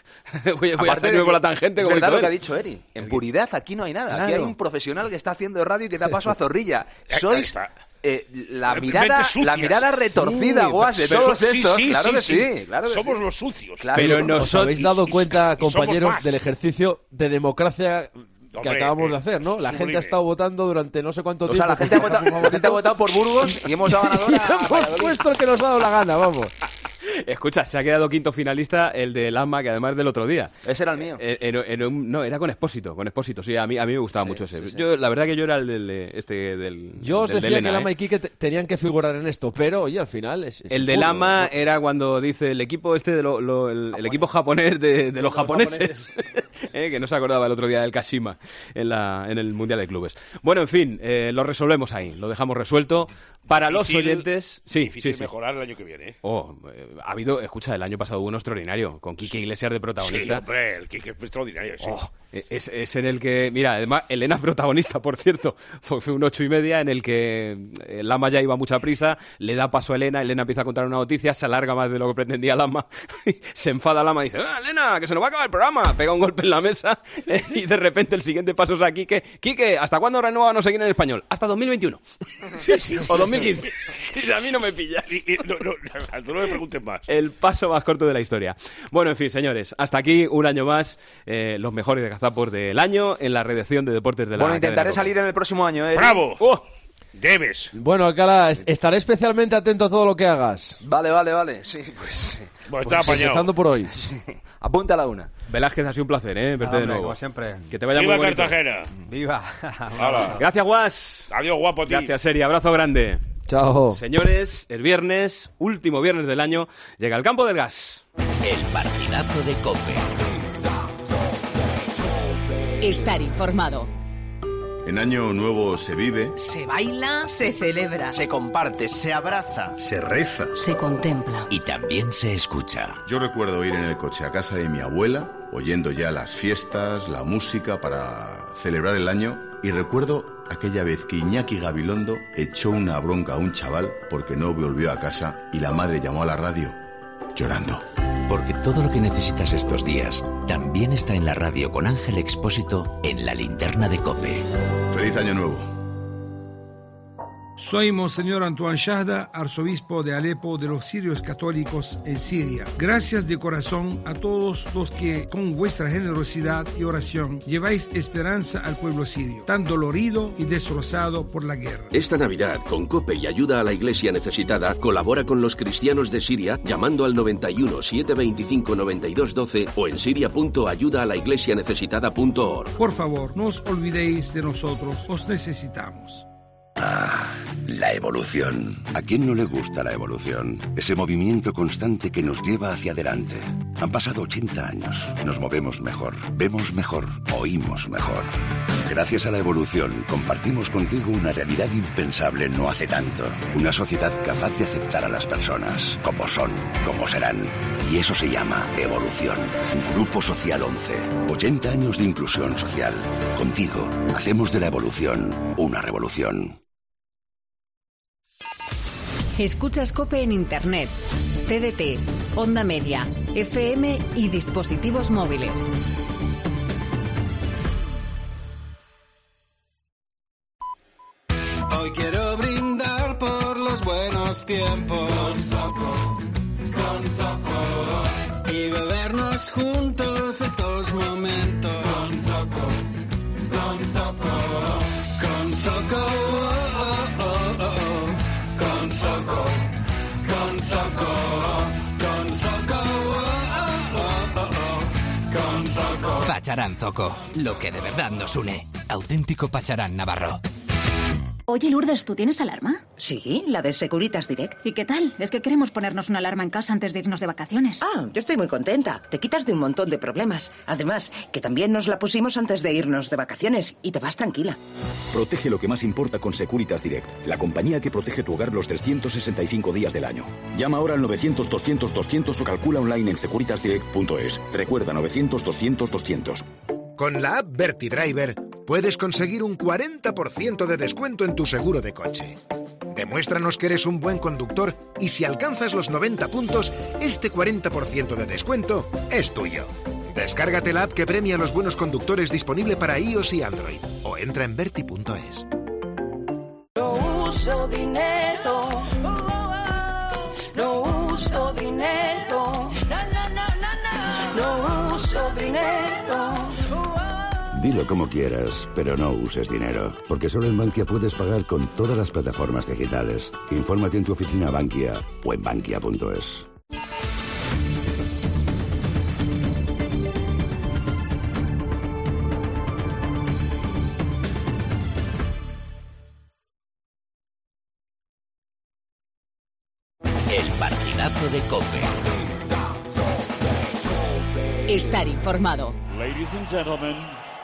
voy, voy a salirme por la tangente. Es como verdad lo él. que ha dicho Eri. En puridad aquí no hay nada. Claro. Aquí hay un profesional que está haciendo radio y que da paso a Zorrilla. Sois... Eh, la Mentes mirada sucias. la mirada retorcida, Sí, guas, de pero- todos sí, estos, sí, claro sí, que sí. sí, claro que Somos sí. los sucios. Claro. Pero ¿Os nosotros... habéis dado cuenta, y somos compañeros, más. del ejercicio de democracia que Hombre, acabamos eh, de hacer, ¿no? La gente sublime. ha estado votando durante no sé cuánto O tiempo. sea, la gente ha votado, la gente ha votado por Burgos y hemos dado ganador Y a hemos Valladolid. puesto el que nos ha dado la gana, vamos. Escucha, se ha quedado quinto finalista el del Asma, que además del otro día. Ese era el mío. Eh, en- en un- no, era con Expósito, con Expósito, sí, a mí, a mí me gustaba Sí, mucho ese. sí, sí. Yo, la verdad que yo era el del, de- este, del Yo os del de decía Elena, que Lama ¿eh? y Quique te- tenían que figurar en esto, pero oye, al final es, es El del puro, Lama ¿no? era cuando dice el equipo este de lo- lo- el, el equipo japonés de, de los japoneses, eh, que no se acordaba el otro día del Kashima en, la, en el Mundial de Clubes. Bueno, en fin, eh, lo resolvemos ahí, lo dejamos resuelto. Para los Difícil- oyentes, sí, Difícil sí, sí. mejorar el año que viene. ¿eh? Oh, eh, ha habido, escucha, el año pasado hubo uno extraordinario, con Quique Iglesias de Sí, protagonista. hombre, el Kike es extraordinario. Sí. Oh, es, es en el que, mira, además, Elena es protagonista, por cierto, porque fue un ocho y media en el que eh, Lama ya iba a mucha prisa, le da paso a Elena, Elena empieza a contar una noticia, se alarga más de lo que pretendía Lama, se enfada Lama y dice, ¡Ah, Elena, que se nos va a acabar el programa! Pega un golpe en la mesa eh, y de repente el siguiente paso es a Quique. Quique, ¿hasta cuándo renueva no sé quién en español? Hasta dos mil veintiuno. Sí, sí, sí, o dos mil sí, quince. Y a mí no me pilla. Y, y, no, no, o sea, tú no me preguntes más. El paso más corto de la historia. Bueno, en fin, señores, hasta aquí un año más, eh, los mejores de gazapos del año en la redacción de deportes de la Bueno, intentaré cadena salir en el próximo año, ¿eh? ¡Bravo! ¡Oh! Debes. Bueno, Alcalá, est- estaré especialmente atento a todo lo que hagas. Vale, vale, vale. Sí, pues... Bueno, Pues, está apañado. empezando por hoy. Sí. Apunta a la una. Velázquez, ha sido un placer, ¿eh? Verte de Hombre, nuevo. como siempre. Que te vaya ¡Viva muy bonito. Cartagena! Viva. Hala. Gracias, Guas. Adiós, guapo, tío. Gracias, Seri. Abrazo grande. Chao. Señores, el viernes, último viernes del año, llega el Campo del Gas. El partidazo de COPE. Estar informado. En Año Nuevo se vive, Se baila, se celebra, Se comparte, se abraza. se reza. se contempla. Y también se escucha. Yo recuerdo ir en el coche a casa de mi abuela, oyendo ya las fiestas, la música para celebrar el año, y recuerdo aquella vez que Iñaki Gabilondo echó una bronca a un chaval porque no volvió a casa y la madre llamó a la radio llorando. Porque todo lo que necesitas estos días también está en la radio con Ángel Expósito en la linterna de COPE. ¡Feliz Año Nuevo! Soy Monseñor Antoine Shahda, arzobispo de Alepo de los sirios católicos en Siria. Gracias de corazón a todos los que con vuestra generosidad y oración lleváis esperanza al pueblo sirio, tan dolorido y destrozado por la guerra. Esta Navidad, con COPE y ayuda a la Iglesia necesitada, colabora con los cristianos de Siria llamando al noventa y uno, setecientos veinticinco, noventa y dos doce o en siria punto ayuda a la iglesia necesitada punto org. Por favor, no os olvidéis de nosotros, os necesitamos. Ah, la evolución. ¿A quién no le gusta la evolución? Ese movimiento constante que nos lleva hacia adelante. Han pasado ochenta años. Nos movemos mejor, vemos mejor, oímos mejor. Gracias a la evolución, compartimos contigo una realidad impensable no hace tanto. Una sociedad capaz de aceptar a las personas, como son, como serán. Y eso se llama evolución. Grupo Social once. ochenta años de inclusión social. Contigo, hacemos de la evolución una revolución. Escuchas COPE en Internet, T D T, Onda Media, F M y dispositivos móviles. Hoy quiero brindar por los buenos tiempos. Con Zoco, con Zoco. Y bebernos juntos estos momentos. Con Zoco, con Zoco. Con Zoco, oh, oh, oh, oh. Con Zoco, con Zoco. Con Zoco, oh, oh, oh, oh. Con Zoco. Pacharán Zoco, lo que de verdad nos une. Auténtico Pacharán Navarro. Oye, Lourdes, ¿tú tienes alarma? Sí, la de Securitas Direct. ¿Y qué tal? Es que queremos ponernos una alarma en casa antes de irnos de vacaciones. Ah, yo estoy muy contenta. Te quitas de un montón de problemas. Además, que también nos la pusimos antes de irnos de vacaciones y te vas tranquila. Protege lo que más importa con Securitas Direct, la compañía que protege tu hogar los trescientos sesenta y cinco días del año. Llama ahora al novecientos doscientos doscientos o calcula online en securitas direct punto es. Recuerda, novecientos doscientos doscientos. Con la app VertiDriver puedes conseguir un cuarenta por ciento de descuento en tu seguro de coche. Demuéstranos que eres un buen conductor y si alcanzas los noventa puntos, este cuarenta por ciento de descuento es tuyo. Descárgate la app que premia a los buenos conductores, disponible para iOS y Android, o entra en verti punto es. No uso dinero, no uso dinero, no, no, no, no, no, no uso dinero. Dilo como quieras, pero no uses dinero, porque solo en Bankia puedes pagar con todas las plataformas digitales. Infórmate en tu oficina Bankia o en bankia punto es. El partidazo de COPE. Estar informado. Ladies and gentlemen,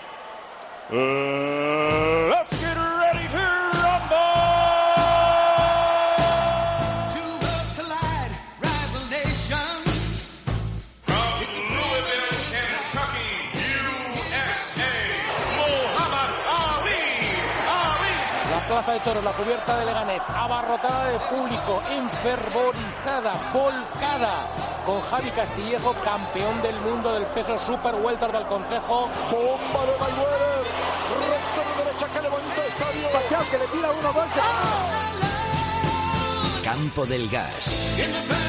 uh, let's get ready to rumble. Two worlds collide, rival nations. From Louisville, Kentucky, U S A, Muhammad Ali. Ali. La plaza de toros, la cubierta de Leganés, abarrotada de público, enfervorizada, volcada, con Javi Castillejo, campeón del mundo del peso super welter del Concejo. Bomba de Mayweather, recto de derecha, que le bonito estadio. Pacquiao, que le tira uno, dos. Campo del Gas.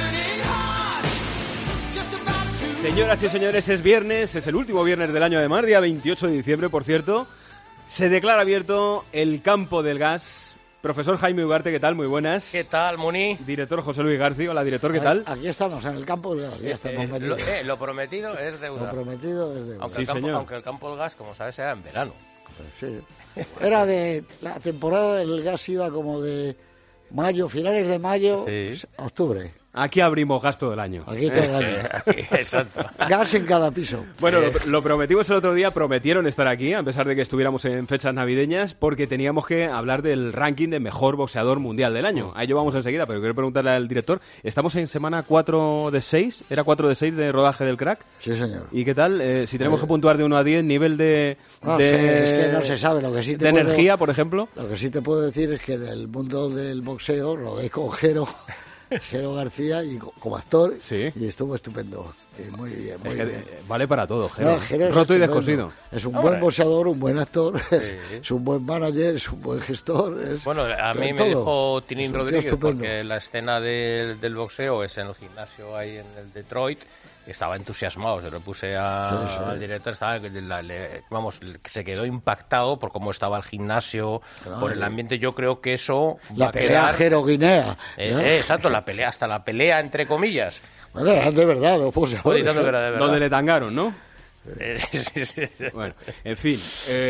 Señoras y señores, es viernes, es el último viernes del año, además, día veintiocho de diciembre, por cierto. Se declara abierto el Campo del Gas. Profesor Jaime Ugarte, ¿qué tal? Muy buenas. ¿Qué tal, Muni? Director José Luis García. Hola, director, ¿qué tal? Aquí estamos, en el Campo del Gas. Ya estamos eh, metidos. Lo, eh, lo prometido es deuda. Lo prometido es deuda. Aunque, sí, el campo, señor. aunque el Campo del Gas, como sabes, era en verano. Pues sí. Era de... La temporada del gas iba como de mayo, finales de mayo, Sí. a octubre. Aquí abrimos gas todo el año. Aquí todo el año. Aquí, exacto. Gas en cada piso. Bueno, lo, lo prometimos el otro día, prometieron estar aquí, a pesar de que estuviéramos en fechas navideñas, porque teníamos que hablar del ranking de mejor boxeador mundial del año. A ello vamos enseguida, pero quiero preguntarle al director, ¿estamos en semana cuatro de seis? ¿Era cuatro de seis de rodaje del Crack? Sí, señor. ¿Y qué tal? Eh, si tenemos que puntuar de uno a diez, nivel de... No de sé, es que no se sabe. Lo que sí te de puedo- energía, por ejemplo. Lo que sí te puedo decir es que del mundo del boxeo rodé con Jero, Jero García y co- como actor, y estuvo estupendo. Y muy bien, muy Es que, bien. eh, vale para todo, Jero. No, Jero es Roto y estupendo. descosido. Es un Hombre. buen boxeador, un buen actor, es, Sí. es un buen manager, es un buen gestor. Es, Bueno, a mí todo. me dijo Es Tinín un tío Rodríguez, estupendo. porque la escena del, del boxeo es en el gimnasio ahí en el Detroit, y estaba entusiasmado, se lo puse a- Sí, sí. al director, estaba, la- le- vamos, se quedó impactado por cómo estaba el gimnasio, Claro. por el ambiente. Yo creo que eso La va a pelea quedar... Jero-Guinea. Eh, ¿no? eh, exacto, la pelea, hasta la pelea entre comillas. Bueno, eran de verdad, los boxeadores. Joder, tanto que era de verdad. Donde le tangaron, ¿no? Eh, sí, sí, sí. Bueno, en fin.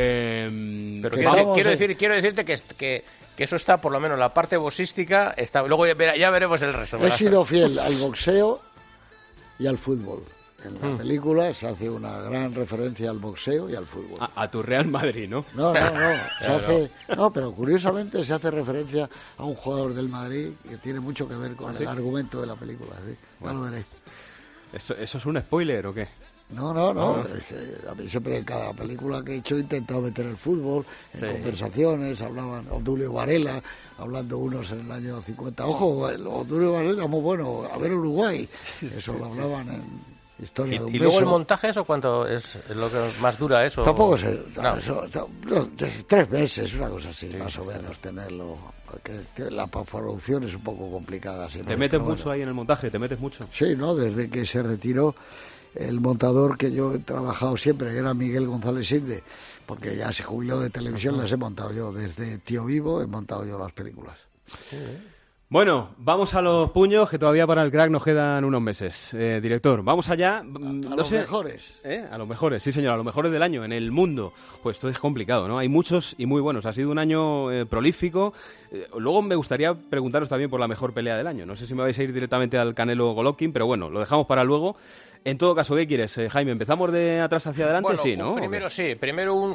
eh, Pero Que quiero, estamos quiero en- decir, quiero decirte que, que, que eso está, por lo menos la parte boxística, está, luego ya, verá- ya veremos el resto. He sido fiel al boxeo y al fútbol. En la Mm. película se hace una gran referencia al boxeo y al fútbol. a, a tu Real Madrid, ¿no? No, no, no. Se Claro. hace, no, pero curiosamente se hace referencia a un jugador del Madrid que tiene mucho que ver con ¿Ah, el sí? argumento de la película. ¿Sí? Ya Bueno. lo veréis. ¿Eso, ¿Eso es un spoiler o qué? No, no, no. Ah. Es que a mí siempre en cada película que he hecho he intentado meter el fútbol, en Sí. conversaciones, hablaban Obdulio Varela, hablando unos en el año cincuenta. Ojo, el Obdulio Varela muy bueno, a ver Uruguay. Eso lo hablaban en Historia ¿Y, de un y luego beso. el montaje, eso cuánto es, es lo que más dura eso? Tampoco sé, No. eso, no, de- tres meses, una cosa así, más o menos, tenerlo. Porque que la postproducción es un poco complicada. siempre, ¿Te metes pero mucho bueno. ahí en el montaje? ¿Te metes mucho? Sí, ¿no? Desde que se retiró el montador que yo he trabajado siempre, que era Miguel González Inde, porque ya se jubiló de televisión, las he montado yo. Desde Tío Vivo he montado yo las películas. Bueno, vamos a los puños, que todavía para el crack nos quedan unos meses. Eh, director, vamos allá. A, a no los sé, mejores. ¿eh? A los mejores, sí señor, a los mejores del año, en el mundo. Pues esto es complicado, ¿no? Hay muchos y muy buenos. Ha sido un año eh, prolífico. Eh, luego me gustaría preguntaros también por la mejor pelea del año. No sé si me vais a ir directamente al Canelo Golovkin, pero bueno, lo dejamos para luego. En todo caso, ¿qué quieres, eh, Jaime? ¿Empezamos de atrás hacia adelante? Bueno, sí, ¿no? Primero sí, primero un,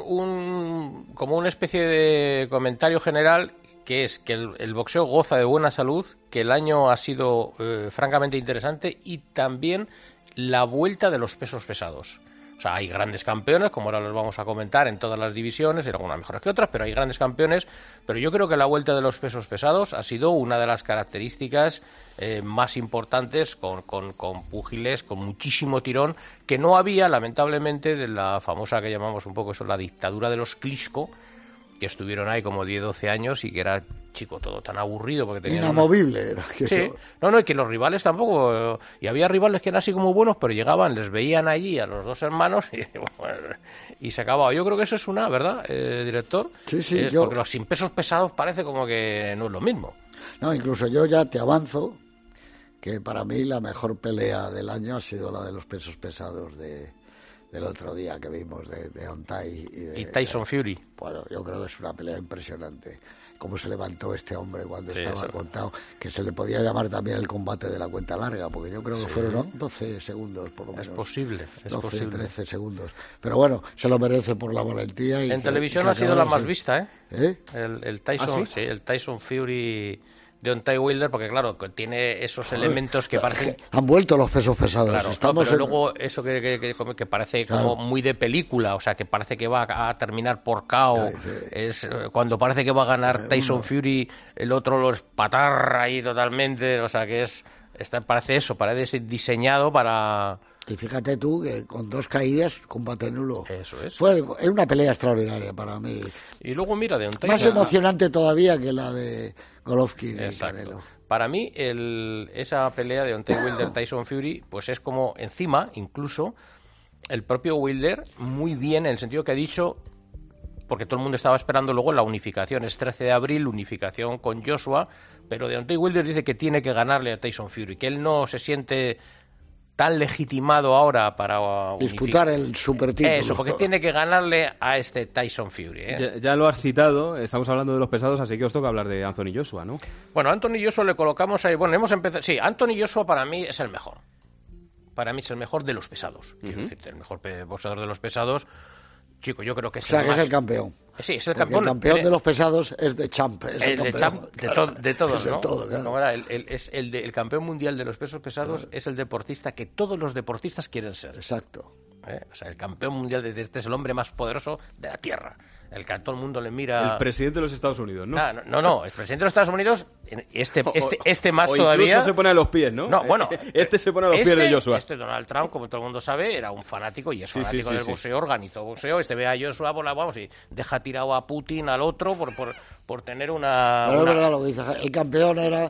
un como una especie de comentario general, que es que el, el boxeo goza de buena salud, que el año ha sido eh, francamente interesante, y también la vuelta de los pesos pesados. O sea, hay grandes campeones, como ahora los vamos a comentar, en todas las divisiones, y algunas mejores que otras, pero hay grandes campeones. Pero yo creo que la vuelta de los pesos pesados ha sido una de las características eh, más importantes, con, con, con púgiles, con muchísimo tirón, que no había, lamentablemente, de la famosa que llamamos un poco eso, la dictadura de los Klitschko, que estuvieron ahí como diez, doce años y que era, chico, todo tan aburrido porque tenían inamovible una... era que sí, yo... no, no, y que los rivales tampoco, y había rivales que eran así como buenos, pero llegaban, les veían allí a los dos hermanos y, bueno, y se acababa. Yo creo que eso es una, ¿verdad, eh, director? Sí, sí, eh, yo... porque los sin pesos pesados parece como que no es lo mismo. No, incluso yo ya te avanzo que para mí la mejor pelea del año ha sido la de los pesos pesados de del otro día que vimos de, de Ontay y, de, y Tyson de, Fury. Bueno, yo creo que es una pelea impresionante. Cómo se levantó este hombre cuando Sí, estaba eso. contado, que se le podía llamar también el combate de la cuenta larga, porque yo creo que Sí. fueron doce segundos, por lo menos. Es posible, es doce, posible. trece segundos. Pero bueno, se lo merece por la valentía. Y En que, televisión que ha sido la más acabara vista, ¿eh? ¿Eh? El, el Tyson, ¿Ah, sí? sí, el Tyson Fury de Deontay Wilder, porque claro, que tiene esos Joder, elementos que parecen... Han vuelto los pesos pesados. Claro, Estamos no, pero en- luego eso que, que, que- que parece Claro. como muy de película, o sea, que parece que va a terminar por K O, es eh, cuando parece que va a ganar Tyson Fury, el otro lo espatarra ahí totalmente, o sea, que es, está, parece eso, parece diseñado para... Y fíjate tú que con dos caídas, combate nulo. Eso es. Fue es una pelea extraordinaria para mí. Y luego mira, de un Más emocionante todavía que la de Golovkin y Exacto. Canelo. Para mí, el, esa pelea de Deontay Wilder-Tyson Fury, pues es como encima, incluso, el propio Wilder, muy bien, en el sentido que ha dicho, porque todo el mundo estaba esperando luego la unificación, es trece de abril, unificación con Joshua, pero Deontay Wilder dice que tiene que ganarle a Tyson Fury, que él no se siente tan legitimado ahora para Disputar unificar. el supertítulo. Eso, porque tiene que ganarle a este Tyson Fury. ¿eh? Ya, ya lo has citado, estamos hablando de los pesados, así que os toca hablar de Anthony Joshua, ¿no? Bueno, Anthony Joshua le colocamos ahí. Bueno, hemos empezado. Sí, Anthony Joshua para mí es el mejor. Para mí es el mejor de los pesados. Quiero Ujú. decirte, el mejor pe- boxeador de los pesados. Chico, yo creo que es O sea, el que más... es el campeón. Sí, es el Porque campeón. el campeón Tiene- de los pesados es de champ. Es el el de, campeón. champ- de, to- de todos, Es el ¿no? todo, claro. ¿Cómo era? El, el- es el, de- el campeón mundial de los pesos pesados es el deportista que todos los deportistas quieren ser. Exacto. ¿Eh? O sea, el campeón mundial de este es el hombre más poderoso de la Tierra. El que a todo el mundo le mira... El presidente de los Estados Unidos, ¿no? Ah, no, no, no, el presidente de los Estados Unidos, este, este, este más o todavía... incluso se pone a los pies, ¿no? No, bueno, Este se pone a los este, pies de Joshua. Este Donald Trump, como todo el mundo sabe, era un fanático y es Sí, sí, fanático sí, del sí. boxeo, organizó boxeo. Este ve a Joshua, por la, vamos, y deja tirado a Putin, al otro, por, por, por tener una... Pero una- es verdad lo que dice. El campeón era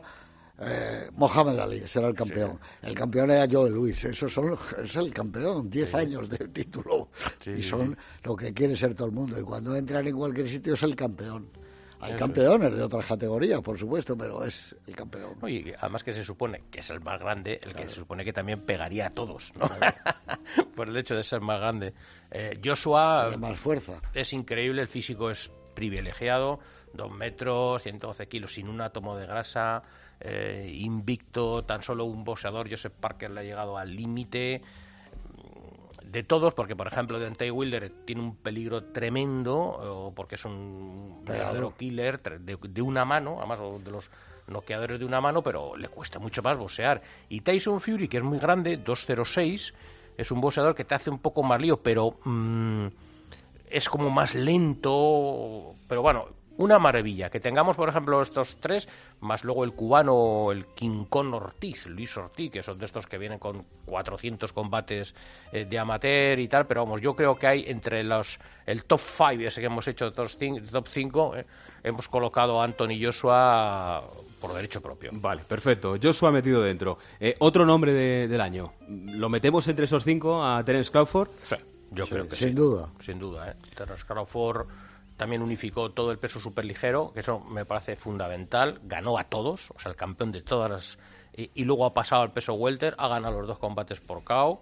eh, Mohamed Ali, ese era el campeón. El campeón era Joe Louis. Esos son los- es el campeón. Diez años de título. Sí, y sí, son sí. lo que quiere ser todo el mundo. Y cuando entran en cualquier sitio es el campeón. Hay Eso campeones de otras categorías, por supuesto, pero es el campeón. Oye, además que se supone que es el más grande, el que se supone que también pegaría a todos, ¿no? Por el hecho de ser más grande. Eh, Joshua... Tiene más fuerza. Es increíble, el físico es privilegiado, dos metros, ciento doce kilos sin un átomo de grasa, eh, invicto, tan solo un boxeador, Joseph Parker, le ha llegado al límite de todos, porque por ejemplo Deontay Wilder tiene un peligro tremendo, o porque es un verdadero killer tre- de, de una mano, además de los noqueadores de una mano, pero le cuesta mucho más boxear. Y Tyson Fury, que es muy grande, dos cero seis, es un boxeador que te hace un poco más lío, pero mm, es como más lento, pero bueno, una maravilla. Que tengamos, por ejemplo, estos tres, más luego el cubano, el King Kong Ortiz, Luis Ortiz, que son de estos que vienen con cuatrocientos combates eh, de amateur y tal, pero vamos, yo creo que hay entre los el top cinco, ese que hemos hecho, top cin- top cinco, eh, hemos colocado a Anthony Joshua por derecho propio. Vale, perfecto. Joshua metido dentro. Eh, otro nombre de- del año. ¿Lo metemos entre esos cinco a Terence Crawford? Sí, yo Sí, creo que sin sí. duda. Sin duda, ¿eh? Terence Crawford también unificó todo el peso superligero, que eso me parece fundamental, ganó a todos, o sea, el campeón de todas las... Y, y luego ha pasado al peso welter, ha ganado los dos combates por K O,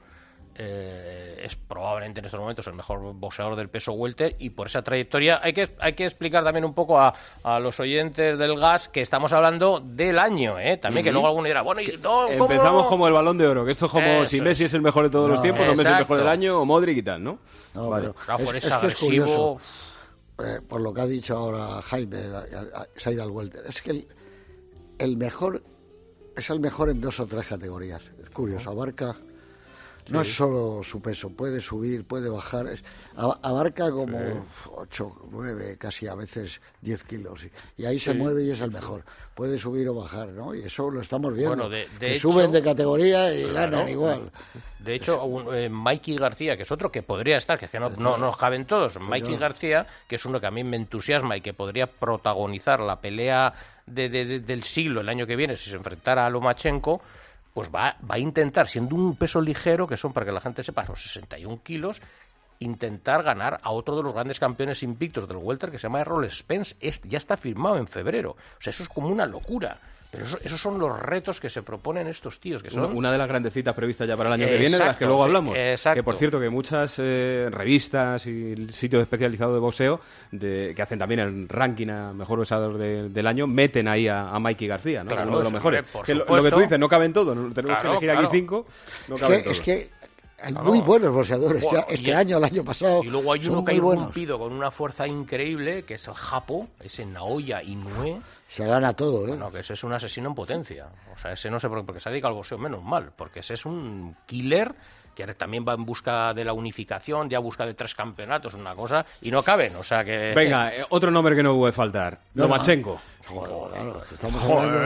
eh, es probablemente en estos momentos el mejor boxeador del peso welter, y por esa trayectoria hay que hay que explicar también un poco a, a los oyentes del Gas que estamos hablando del año, ¿eh? También, uh-huh. que luego alguno dirá, bueno, y no, ¿cómo empezamos no? como el Balón de Oro, que esto es como Eso si Messi es. es el mejor de todos No, los tiempos, o Messi es el mejor del año, o Modric y tal, ¿no? No, vale. pero Rafa es, es es que es curioso, agresivo. eh, por lo que ha dicho ahora Jaime, Said Al-Welter, es que el, el mejor es el mejor en dos o tres categorías. Es curioso, abarca... No sí. es solo su peso, puede subir, puede bajar, es, abarca como sí. ocho, nueve, casi a veces diez kilos, y, y ahí sí. se mueve y es el mejor. Puede subir o bajar, ¿no? Y eso lo estamos viendo, bueno, de, de que hecho, suben de categoría y claro, ganan igual. De hecho, un, eh, Mikey García, que es otro que podría estar, que es que no, no, no nos caben todos, Mikey García, que es uno que a mí me entusiasma y que podría protagonizar la pelea de, de, de, del siglo el año que viene si se enfrentara a Lomachenko, pues va, va a intentar, siendo un peso ligero, que son, para que la gente sepa, los sesenta y un kilos, intentar ganar a otro de los grandes campeones invictos del welter, que se llama Errol Spence. Este ya está firmado en febrero. O sea, eso es como una locura. Pero eso, esos son los retos que se proponen estos tíos, que son... Una de las grandecitas previstas ya para el año exacto, que viene, de las que luego sí, hablamos. Exacto. Que, por cierto, que muchas eh, revistas y sitios especializados de boxeo, de, que hacen también el ranking a mejor boxeador de, del año, meten ahí a, a Mikey García, ¿no? Claro, uno de los mejores. Hombre, que lo, lo que tú dices, no caben todos, tenemos claro, que elegir claro. aquí cinco, no es caben que, todos. Es que hay claro. muy buenos boxeadores, Bueno, ya este y, año, el año pasado. Y luego hay uno son que ha muy buenos. irrumpido con una fuerza increíble, que es el Japo, ese Naoya Inoue. Se gana todo, ¿eh? Bueno, que ese es un asesino en potencia. O sea, ese no sé por qué, porque se ha dedicado al boxeo, menos mal, porque ese es un killer que también va en busca de la unificación, ya busca de tres campeonatos, una cosa, y no caben, o sea que... Venga, eh, otro nombre que no puede faltar, no, Lomachenko. No. Joder, claro, estamos Joder.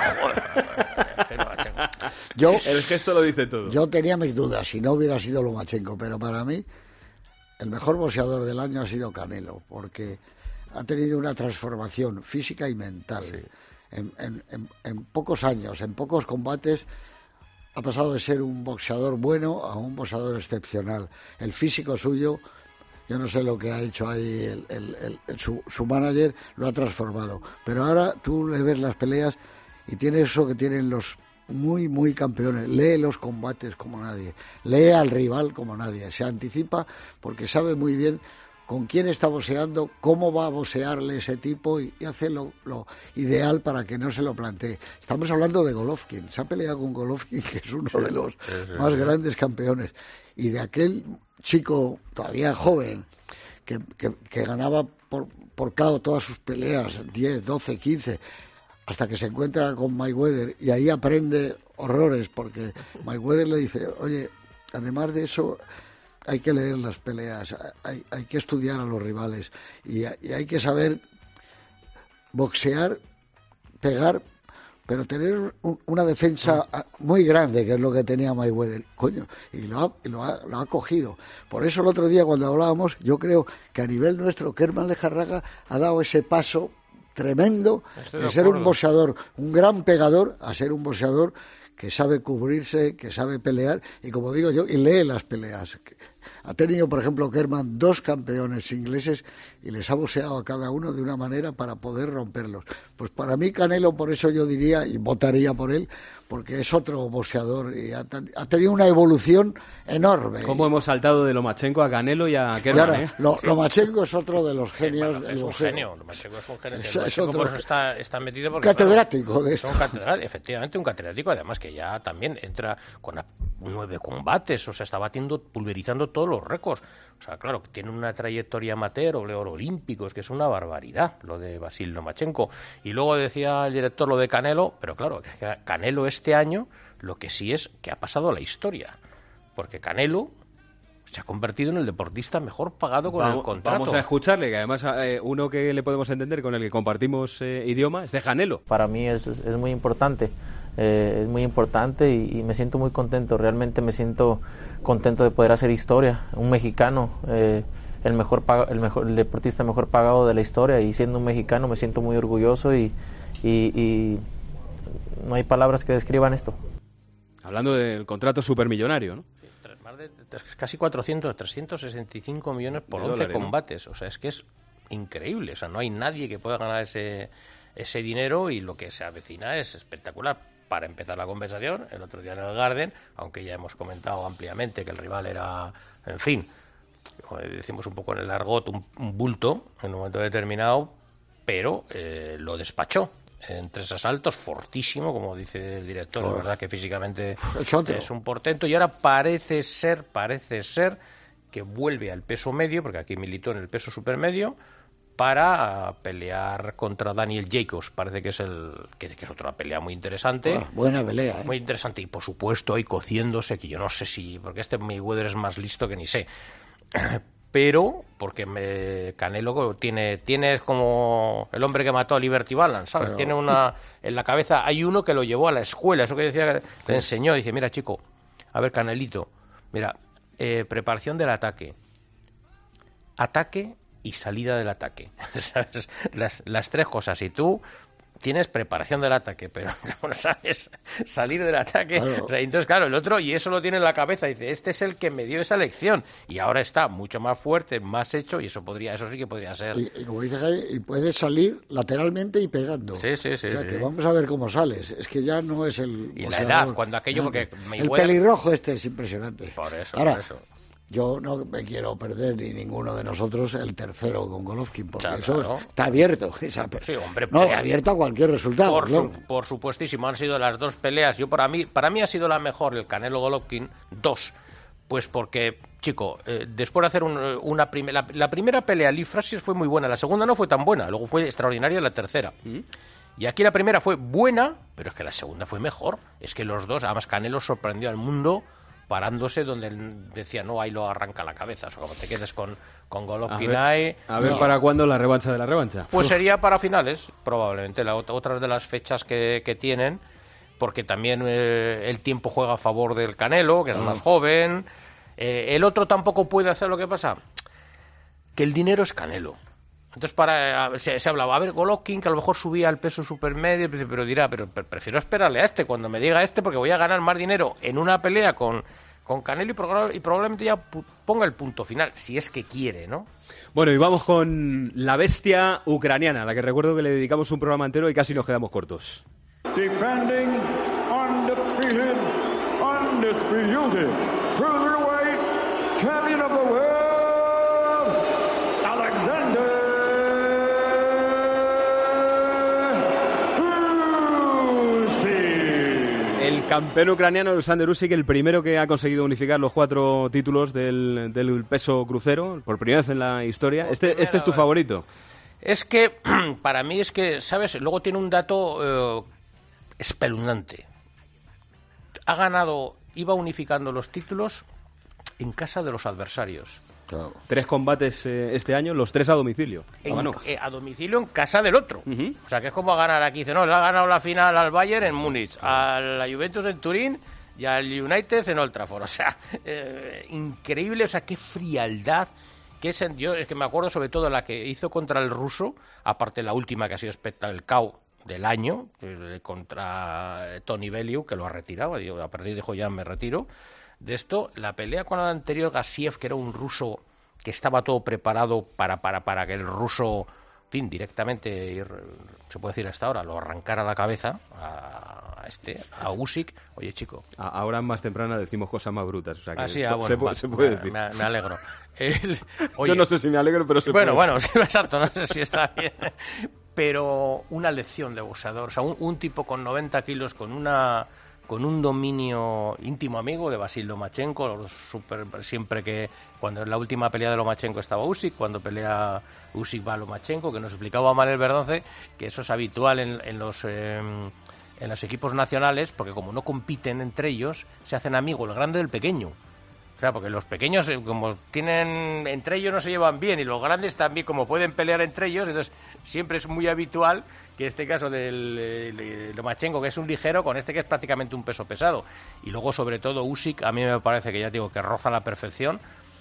hablando... yo, el gesto lo dice todo. Yo tenía mis dudas si no hubiera sido Lomachenko, pero para mí el mejor boxeador del año ha sido Canelo, porque ha tenido una transformación física y mental. Sí. En, en, en, en pocos años, en pocos combates, ha pasado de ser un boxeador bueno a un boxeador excepcional. El físico suyo, yo no sé lo que ha hecho ahí el, el, el, el, su, su manager, lo ha transformado. Pero ahora tú le ves las peleas y tiene eso que tienen los muy, muy campeones. Lee los combates como nadie, lee al rival como nadie, se anticipa porque sabe muy bien con quién está boxeando, cómo va a boxearle ese tipo y, y hace lo, lo ideal para que no se lo plantee. Estamos hablando de Golovkin, se ha peleado con Golovkin, que es uno de los sí, sí, más sí. grandes campeones, y de aquel chico todavía joven que, que, que ganaba por, por K O todas sus peleas, diez, doce, quince, hasta que se encuentra con Mayweather y ahí aprende horrores, porque Mayweather le dice, oye, además de eso... hay que leer las peleas, hay, hay que estudiar a los rivales y, y hay que saber boxear, pegar, pero tener un, una defensa muy grande, que es lo que tenía Mayweather, coño, y lo ha, y lo ha, lo ha cogido. Por eso el otro día cuando hablábamos, yo creo que a nivel nuestro, Kerman Lejarraga ha dado ese paso tremendo de, de ser un boxeador, un gran pegador, a ser un boxeador que sabe cubrirse, que sabe pelear, y como digo yo, y lee las peleas. Ha tenido, por ejemplo, Kerman dos campeones ingleses y les ha boxeado a cada uno de una manera para poder romperlos. Pues para mí Canelo, por eso yo diría, y votaría por él, porque es otro boxeador y ha, ha tenido una evolución enorme. ¿Cómo hemos saltado de Lomachenko a Canelo y a Kerman? Claro, ¿eh? lo, Lomachenko es otro de los genios bueno, del es boxeo. Un genio. Lomachenko es un genio. Es, es otro, por eso está, está metido porque, catedrático claro, de esto. esto. Un catedrático, efectivamente, un catedrático, además que ya también entra con nueve combates, o sea, está batiendo, pulverizando todos los récords. O sea, claro, tiene una trayectoria amateur, oro olímpico, es que es una barbaridad lo de Vasil Lomachenko. Y luego decía el director lo de Canelo, pero claro, Canelo este año lo que sí es que ha pasado a la historia, porque Canelo se ha convertido en el deportista mejor pagado con vamos, el contrato. Vamos a escucharle, que además eh, uno que le podemos entender, con el que compartimos eh, idioma, es de Canelo. Para mí es, es muy importante, eh, es muy importante y, y me siento muy contento, realmente me siento contento de poder hacer historia, un mexicano, eh, el mejor, el mejor el deportista mejor pagado de la historia, y siendo un mexicano me siento muy orgulloso y, y, y no hay palabras que describan esto. Hablando del contrato supermillonario, ¿no? Más de casi cuatrocientos, trescientos sesenta y cinco millones por de once dólares, combates, ¿no? O sea, es que es increíble. O sea, no hay nadie que pueda ganar ese, ese dinero y lo que se avecina es espectacular. Para empezar la conversación, el otro día en el Garden, aunque ya hemos comentado ampliamente que el rival era, en fin, como decimos un poco en el argot, un, un bulto en un momento determinado, pero eh, lo despachó en tres asaltos, fortísimo, como dice el director. Oh. La verdad que físicamente es, es un portento, y ahora parece ser, parece ser que vuelve al peso medio, porque aquí militó en el peso supermedio, para pelear contra Daniel Jacobs. Parece que es el que, que es otra pelea muy interesante. Oh, buena pelea, ¿eh? Muy interesante, y por supuesto ahí cociéndose, que yo no sé si, porque este Mayweather es más listo que ni sé, pero porque me, Canelo tiene tiene como el hombre que mató a Liberty Balance, ¿sabes? Pero... tiene una en la cabeza, hay uno que lo llevó a la escuela, eso que decía, que le enseñó, dice, mira chico, a ver Canelito, mira, eh, preparación del ataque, ataque y salida del ataque, ¿sabes? Las, las tres cosas. Y tú tienes preparación del ataque, pero no sabes salir del ataque. Claro. O sea, entonces, claro, el otro, y eso lo tiene en la cabeza, dice, este es el que me dio esa lección, y ahora está mucho más fuerte, más hecho, y eso podría, eso sí que podría ser. Y, y como dice Jaime, y puedes salir lateralmente y pegando. Sí, sí, sí. O sea, sí, que sí. vamos a ver cómo sales. Es que ya no es el... Y la edad, cuando aquello, porque... El pelirrojo este es impresionante. Por eso, ahora, por eso. Yo no me quiero perder, ni ninguno de nosotros, el tercero con Golovkin, porque Claro, eso claro. está abierto. Esa pe- Sí, hombre, no, pues, abierto a cualquier resultado. Por, claro. su- por supuestísimo, han sido las dos peleas. Yo para mí, para mí ha sido la mejor el Canelo Golovkin dos, pues porque, chico, eh, después de hacer un, una primera, la, la primera pelea Lee Frazier fue muy buena, la segunda no fue tan buena, luego fue extraordinaria la tercera. ¿Mm? Y aquí la primera fue buena, pero es que la segunda fue mejor. Es que los dos, además Canelo sorprendió al mundo parándose donde él decía, no, ahí lo arranca la cabeza. O sea, como te quedes con, con Golovkin A ver, ahí... a ver no. para cuándo la revancha de la revancha. Pues sería para finales, probablemente, la, ot- otra de las fechas que, que tienen, porque también eh, el tiempo juega a favor del Canelo, que es más joven. Eh, el otro tampoco puede hacer lo que pasa, que el dinero es Canelo. Entonces para eh, se, se hablaba, a ver, Golovkin, que a lo mejor subía al peso supermedio, pero dirá, pero pre- prefiero esperarle a este cuando me diga este, porque voy a ganar más dinero en una pelea con, con Canelo y, proba- y probablemente ya pu- ponga el punto final, si es que quiere, ¿no? Bueno, y vamos con la bestia ucraniana, a la que recuerdo que le dedicamos un programa entero y casi nos quedamos cortos. Defending undefeated, undisputed, cruiserweight champion of the world, Alexander Usyk. El campeón ucraniano Alexander Usyk, el primero que ha conseguido unificar los cuatro títulos del, del peso crucero, por primera vez en la historia. Este, este es tu favorito. Es que, para mí es que, ¿sabes? Luego tiene un dato eh, espeluznante. Ha ganado, iba unificando los títulos en casa de los adversarios. Claro. Tres combates eh, este año, los tres a domicilio. En- Bueno, eh, a domicilio en casa del otro. O sea, que es como ganar aquí. Dice, no, le ha ganado la final al Bayern en Múnich, a la Juventus en Turín y al United en Old Trafford. O sea, eh, increíble, o sea, qué frialdad. Qué sen- yo es que me acuerdo sobre todo la que hizo contra el ruso, aparte la última que ha sido espectacular, el K O del año, eh, contra Tony Bellew, que lo ha retirado, digo, a partir dijo ya me retiro. De esto, la pelea con el anterior Gassiev, que era un ruso que estaba todo preparado para, para, para que el ruso, en fin, directamente, ir, se puede decir hasta ahora, lo arrancara la cabeza a, a este, a Usyk. Oye, chico. a- ahora más temprana decimos cosas más brutas. O sea que Ah, sí, ah, se, bueno, puede, va, se puede me- decir. Me, me alegro. El- Yo oye, no sé si me alegro, pero se bueno, puede. bueno, sí, exacto, no sé si está bien. Pero una lección de boxeador, o sea, un, un tipo con noventa kilos, con una con un dominio íntimo amigo de Vasil Lomachenko, los super, siempre que, cuando en la última pelea de Lomachenko estaba Usyk, cuando pelea Usyk va a Lomachenko, que nos explicaba Manuel Verdonce, que eso es habitual en, en los... eh, en los equipos nacionales, porque como no compiten entre ellos, se hacen amigos el grande del pequeño. O sea, porque los pequeños, eh, como tienen entre ellos no se llevan bien, y los grandes también, como pueden pelear entre ellos, entonces siempre es muy habitual que este caso del eh, Lomachenko, que es un ligero, con este que es prácticamente un peso pesado. Y luego, sobre todo, Usyk, a mí me parece que ya digo que roza la perfección.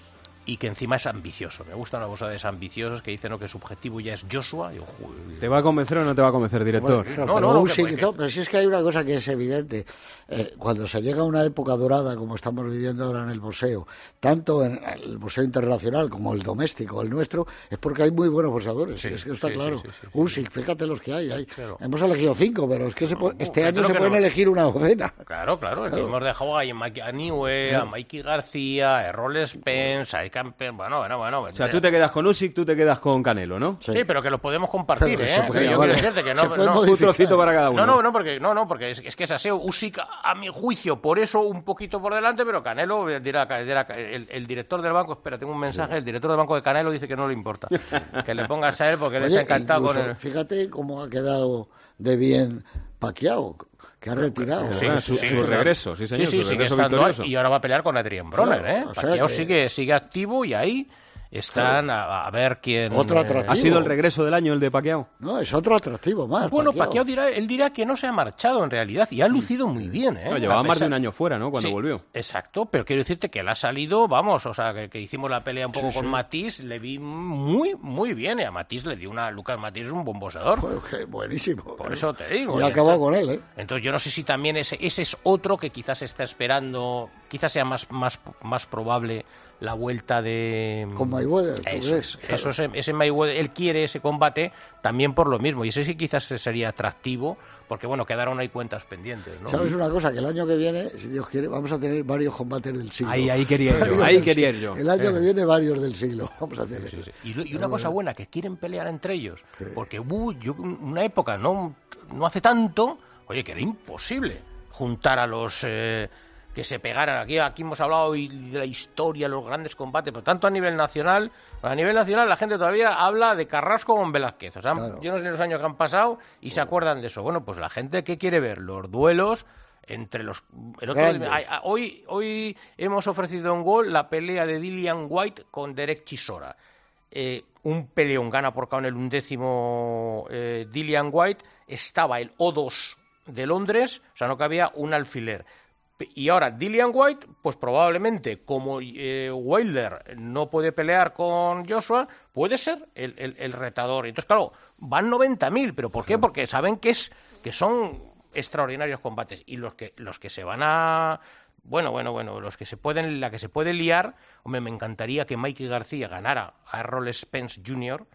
y que encima es ambicioso. Me gustan los boxeadores ambiciosos que dicen, no, que su objetivo ya es Joshua. Y, oh, ¿te va a convencer o no te va a convencer, director? Bueno, no, pero, no, no, Usyk que, y todo, pero si es que hay una cosa que es evidente. Eh, cuando se llega a una época dorada, como estamos viviendo ahora en el boxeo, tanto en el boxeo internacional como el doméstico, el nuestro, es porque hay muy buenos boxeadores. Sí, es que está sí, claro. Sí, sí, sí, Usyk, fíjate los que hay. hay. Claro. Hemos elegido cinco, pero es que se puede, este año se pueden no. elegir una docena. Claro, claro. claro. Hemos dejado ahí a Mike Aniue, claro. a Mikey García, a Errol Spence, a campeón. Bueno, bueno, bueno. O sea, tú te quedas con Usyk, tú te quedas con Canelo, ¿no? Sí, sí, pero que lo podemos compartir, pero ¿eh? Puede, yo vale. quiero decirte que no, no, un trocito para cada uno. No, no, no, porque no, no, porque es, es que es así. Usyk, a mi juicio, por eso un poquito por delante, pero Canelo dirá, dirá el, el director del banco, espera, tengo un mensaje, sí. el director del banco de Canelo dice que no le importa, que le pongas a él porque él Oye, está encantado incluso, con él. Fíjate cómo ha quedado de bien Pacquiao, que ha retirado. Sí, su, sí, su regreso, sí señor, sí, sí, su sigue regreso estando victorioso. Ahí, y ahora va a pelear con Adrian Broner, claro, ¿eh? O sea Pacquiao que... sigue, sigue activo y ahí están a, a ver quién... Otro atractivo. ¿Ha sido el regreso del año el de Pacquiao? No, es otro atractivo más. Bueno, Pacquiao, Pacquiao dirá, él dirá que no se ha marchado en realidad y ha lucido muy bien, ¿eh? No, llevaba pesar... más de un año fuera, ¿no? Cuando sí, volvió. Exacto, pero quiero decirte que él ha salido, vamos, o sea, que, que hicimos la pelea un poco sí, con sí. Matisse, le vi muy, muy bien, y a Matisse le dio una... Lucas Matisse es un buen boxeador. Joder, buenísimo. Por eh. eso te digo. Y ha acabado con él, ¿eh? Entonces yo no sé si también ese, ese es otro que quizás está esperando, quizás sea más, más, más probable la vuelta de... Con Mayweather, eso, es, claro. eso es, ese Mayweather, él quiere ese combate también por lo mismo, y ese sí quizás sería atractivo, porque bueno, quedaron ahí cuentas pendientes, ¿no? ¿Sabes una cosa? Que el año que viene, si Dios quiere, vamos a tener varios combates del siglo. Ahí, ahí quería ir yo, ahí quería ir yo. El año eh. que viene varios del siglo vamos a tener. Sí, sí, sí. Y, y una cosa buena, que quieren pelear entre ellos, sí. porque hubo yo, una época, no, no hace tanto, oye, que era imposible juntar a los... Eh, que se pegaran. Aquí aquí hemos hablado de la historia, los grandes combates, pero tanto a nivel nacional, a nivel nacional la gente todavía habla de Carrasco con Velázquez. O sea, claro. yo no sé los años que han pasado y se acuerdan de eso. Bueno, pues la gente que quiere ver los duelos entre los... El otro día, hoy, hoy hemos ofrecido en Gol la pelea de Dillian White con Derek Chisora. Eh, un peleón, gana por KO en el undécimo eh, Dillian White, estaba el O dos de Londres, o sea, no cabía un alfiler. Y ahora Dillian White, pues probablemente, como eh, Wilder no puede pelear con Joshua, puede ser el, el, el retador. Entonces, claro, van noventa mil, ¿pero por qué? Porque saben que es que son extraordinarios combates. Y los que los que se van a... Bueno, bueno, bueno, los que se pueden, la que se puede liar, hombre, me encantaría que Mikey García ganara a Errol Spence junior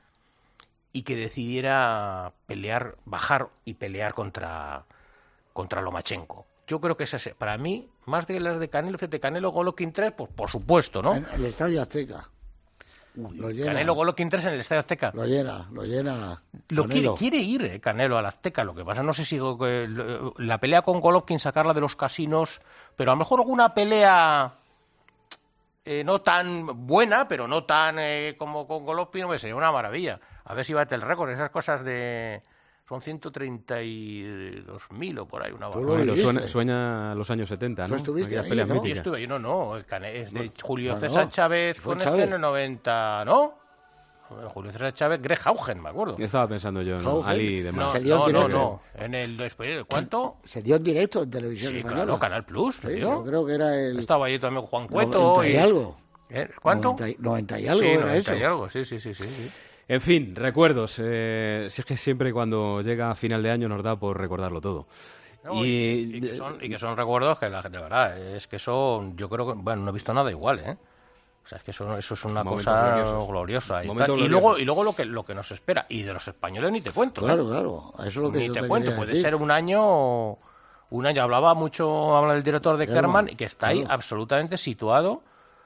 y que decidiera pelear, bajar y pelear contra, contra Lomachenko. Yo creo que esa es, para mí, más de las de Canelo, de Canelo Golovkin tres, pues por supuesto, ¿no? En el Estadio Azteca. Uy, lo llena. Canelo Golovkin tres en el Estadio Azteca. Lo llena, lo llena. Lo quiere, quiere ir eh, Canelo al Azteca, lo que pasa, no sé si eh, la pelea con Golovkin, sacarla de los casinos, pero a lo mejor alguna pelea eh, no tan buena, pero no tan eh, como con Golovkin, no sería una maravilla. A ver si bate el récord, esas cosas de... Son ciento treinta y dos mil o por ahí, una barbaridad. Sueña, sueña los años setenta, ¿no? ¿Tú estuviste ahí, ¿no? Yo estuve, yo no, no. El cane, es de no, Julio no, César Chávez con Chávez. Este en el noventa, ¿no? Julio César Chávez, Greg Haugen, me acuerdo. ¿Qué estaba pensando yo? ¿no? Ali de no, no, no, no. En el después, ¿cuánto? Se dio en directo en televisión sí, española. Claro, Canal Plus. Sí, yo creo que era el... Estaba allí también Juan Cueto. noventa y, y algo. ¿Eh? ¿Cuánto? noventa y algo sí, era noventa eso. y algo, sí, sí, sí, sí. sí. En fin, recuerdos. Eh, si es que siempre cuando llega a final de año nos da por recordarlo todo. No, y, y, que son, y que son recuerdos que la gente, de verdad, es que son, yo creo que, bueno, no he visto nada igual, ¿eh? O sea, es que eso, eso es una cosa gloriosos. gloriosa. Y, tal. y luego, y luego lo que lo que nos espera. Y de los españoles ni te cuento. Claro, ¿eh? claro. Eso es lo que ni yo te, te cuento. Puede decir. ser un año, un año. Hablaba mucho, habla el director de Kerman, que está claro. ahí absolutamente situado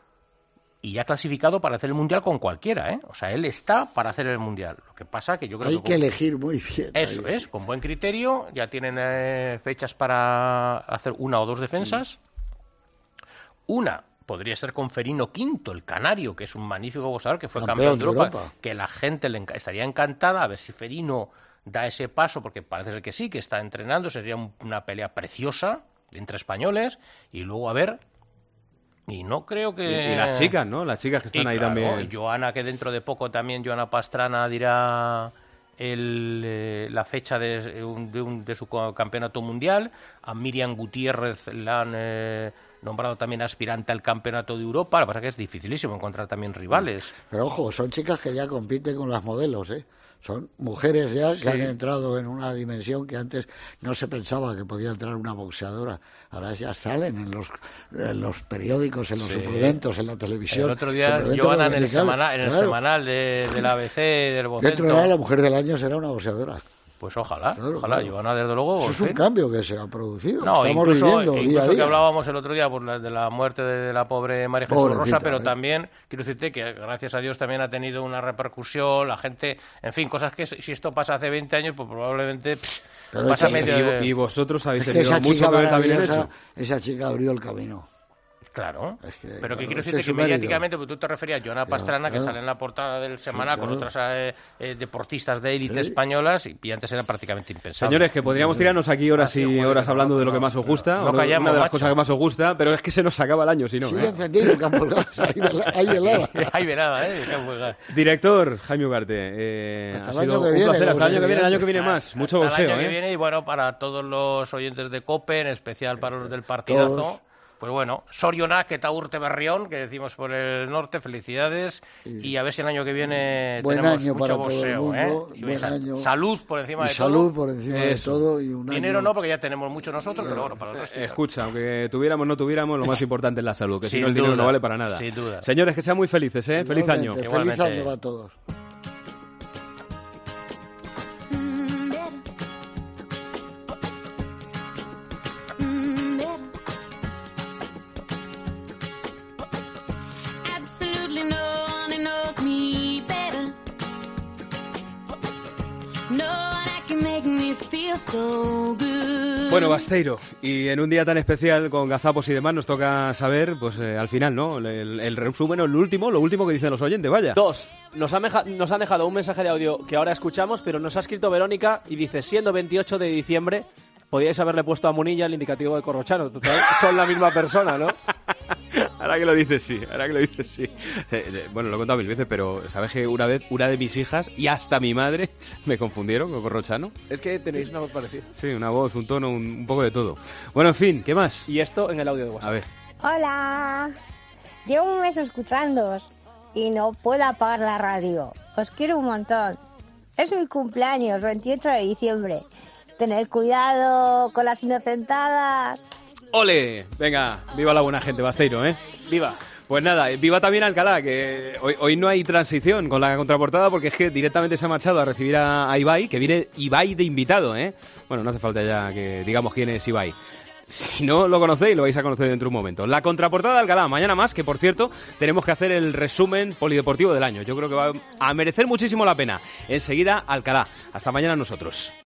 y ya clasificado para hacer el Mundial con cualquiera, ¿eh? O sea, él está para hacer el Mundial. Lo que pasa que yo creo Hay que... que con... elegir muy bien. Eso ahí. es, con buen criterio. Ya tienen eh, fechas para hacer una o dos defensas. Mm. Una podría ser con Ferino Quinto, el canario, que es un magnífico boxeador, que fue campeón, campeón de, Europa, de Europa, que la gente le enc- estaría encantada a ver si Ferino da ese paso, porque parece ser que sí, que está entrenando. Sería un, una pelea preciosa entre españoles. Y luego a ver... Y no creo que... Y, y las chicas, ¿no? Las chicas que están y ahí claro, también. Joana, que dentro de poco también, Joana Pastrana dirá el, eh, la fecha de, un, de, un, de su campeonato mundial. A Miriam Gutiérrez la han, eh, nombrado también aspirante al campeonato de Europa. Lo que pasa es que es dificilísimo encontrar también rivales. Pero ojo, son chicas que ya compiten con las modelos, ¿eh? Son mujeres ya que sí. han entrado en una dimensión que antes no se pensaba que podía entrar una boxeadora. Ahora ya salen en los, en los periódicos, en los sí. suplementos, en la televisión. El otro día, Joana, en el, semana, en el claro. semanal de, del A B C, del Vocento. Dentro de la mujer del año será una boxeadora. Pues ojalá, claro, ojalá, claro. Joana, desde luego. Eso es un cambio que se ha producido. No, Estamos incluso, viviendo incluso día a día. que hablábamos el otro día por la, de la muerte de la pobre María Jesús Rosa, pero eh. también, quiero decirte que gracias a Dios también ha tenido una repercusión, la gente, en fin, cosas que si esto pasa hace veinte años, pues probablemente pff, pasa que, medio... Y, y vosotros habéis es tenido que mucho que ver también en eso. Esa chica abrió el camino. Claro, es que, pero claro, que quiero decirte que mediáticamente, porque tú te referías a Joana Pastrana, claro, que sale en la portada del Semana sí, claro. con otras eh, eh, deportistas de élite sí. españolas, y, y antes era prácticamente impensable. Señores, que podríamos tirarnos aquí horas y horas hablando de lo que más os gusta, no, no callamos, una de las macho. cosas que más os gusta, pero es que se nos acaba el año, si no. Sí, ¿eh? encendido, Campo Gas, hay velada. Hay velada, ¿eh? Campo Gas. Director Jaime Ugarte, eh, hasta ha el sido año que un viene, placer, hasta el año que viene, el año que viene hasta, más, mucho hasta boxeo, el año ¿eh? que viene, y bueno, para todos los oyentes de COPE, en especial para los del partidazo. Todos. Pues bueno, Sorionak eta Urte Berrión, que decimos por el norte, felicidades, sí. y a ver si el año que viene buen tenemos año mucho para boxeo, todo el mundo, ¿eh? Y buen sal año. Salud por encima y de salud todo. Salud por encima Eso. de todo. Y un Dinero año... no, porque ya tenemos mucho nosotros, pero bueno, para el resto. Escucha, aunque tuviéramos o no tuviéramos, lo más importante es la salud, que Sin si no el duda, dinero no vale para nada. Sin duda. Señores, que sean muy felices, ¿eh? Feliz año. Feliz Igualmente. año para todos. Bueno, Basteiro, y en un día tan especial con gazapos y demás nos toca saber, pues eh, al final, ¿no? El, el resumen, el último, lo último que dicen los oyentes, vaya. Dos, nos han, meja, nos han dejado un mensaje de audio que ahora escuchamos, pero nos ha escrito Verónica y dice, siendo veintiocho de diciembre, podíais haberle puesto a Munilla el indicativo de Corrochano. Total, son la misma persona, ¿no? Ahora que lo dices, sí. Ahora que lo dices, sí. Bueno, lo he contado mil veces, pero ¿sabes que una vez una de mis hijas y hasta mi madre me confundieron con Corrochano? Es que tenéis una voz parecida. Sí, una voz, un tono, un, un poco de todo. Bueno, en fin, ¿qué más? Y esto en el audio de WhatsApp. A ver. Hola. Llevo un mes escuchándoos y no puedo apagar la radio. Os quiero un montón. Es mi cumpleaños, veintiocho de diciembre. Tener cuidado con las inocentadas. ¡Ole! Venga, viva la buena gente, Basteiro, ¿eh? ¡Viva! Pues nada, viva también Alcalá, que hoy, hoy no hay transición con la contraportada porque es que directamente se ha marchado a recibir a, a Ibai, que viene Ibai de invitado, ¿eh? Bueno, no hace falta ya que digamos quién es Ibai. Si no lo conocéis, lo vais a conocer dentro de un momento. La contraportada de Alcalá, mañana más, que por cierto, tenemos que hacer el resumen polideportivo del año. Yo creo que va a merecer muchísimo la pena. Enseguida, Alcalá. Hasta mañana nosotros.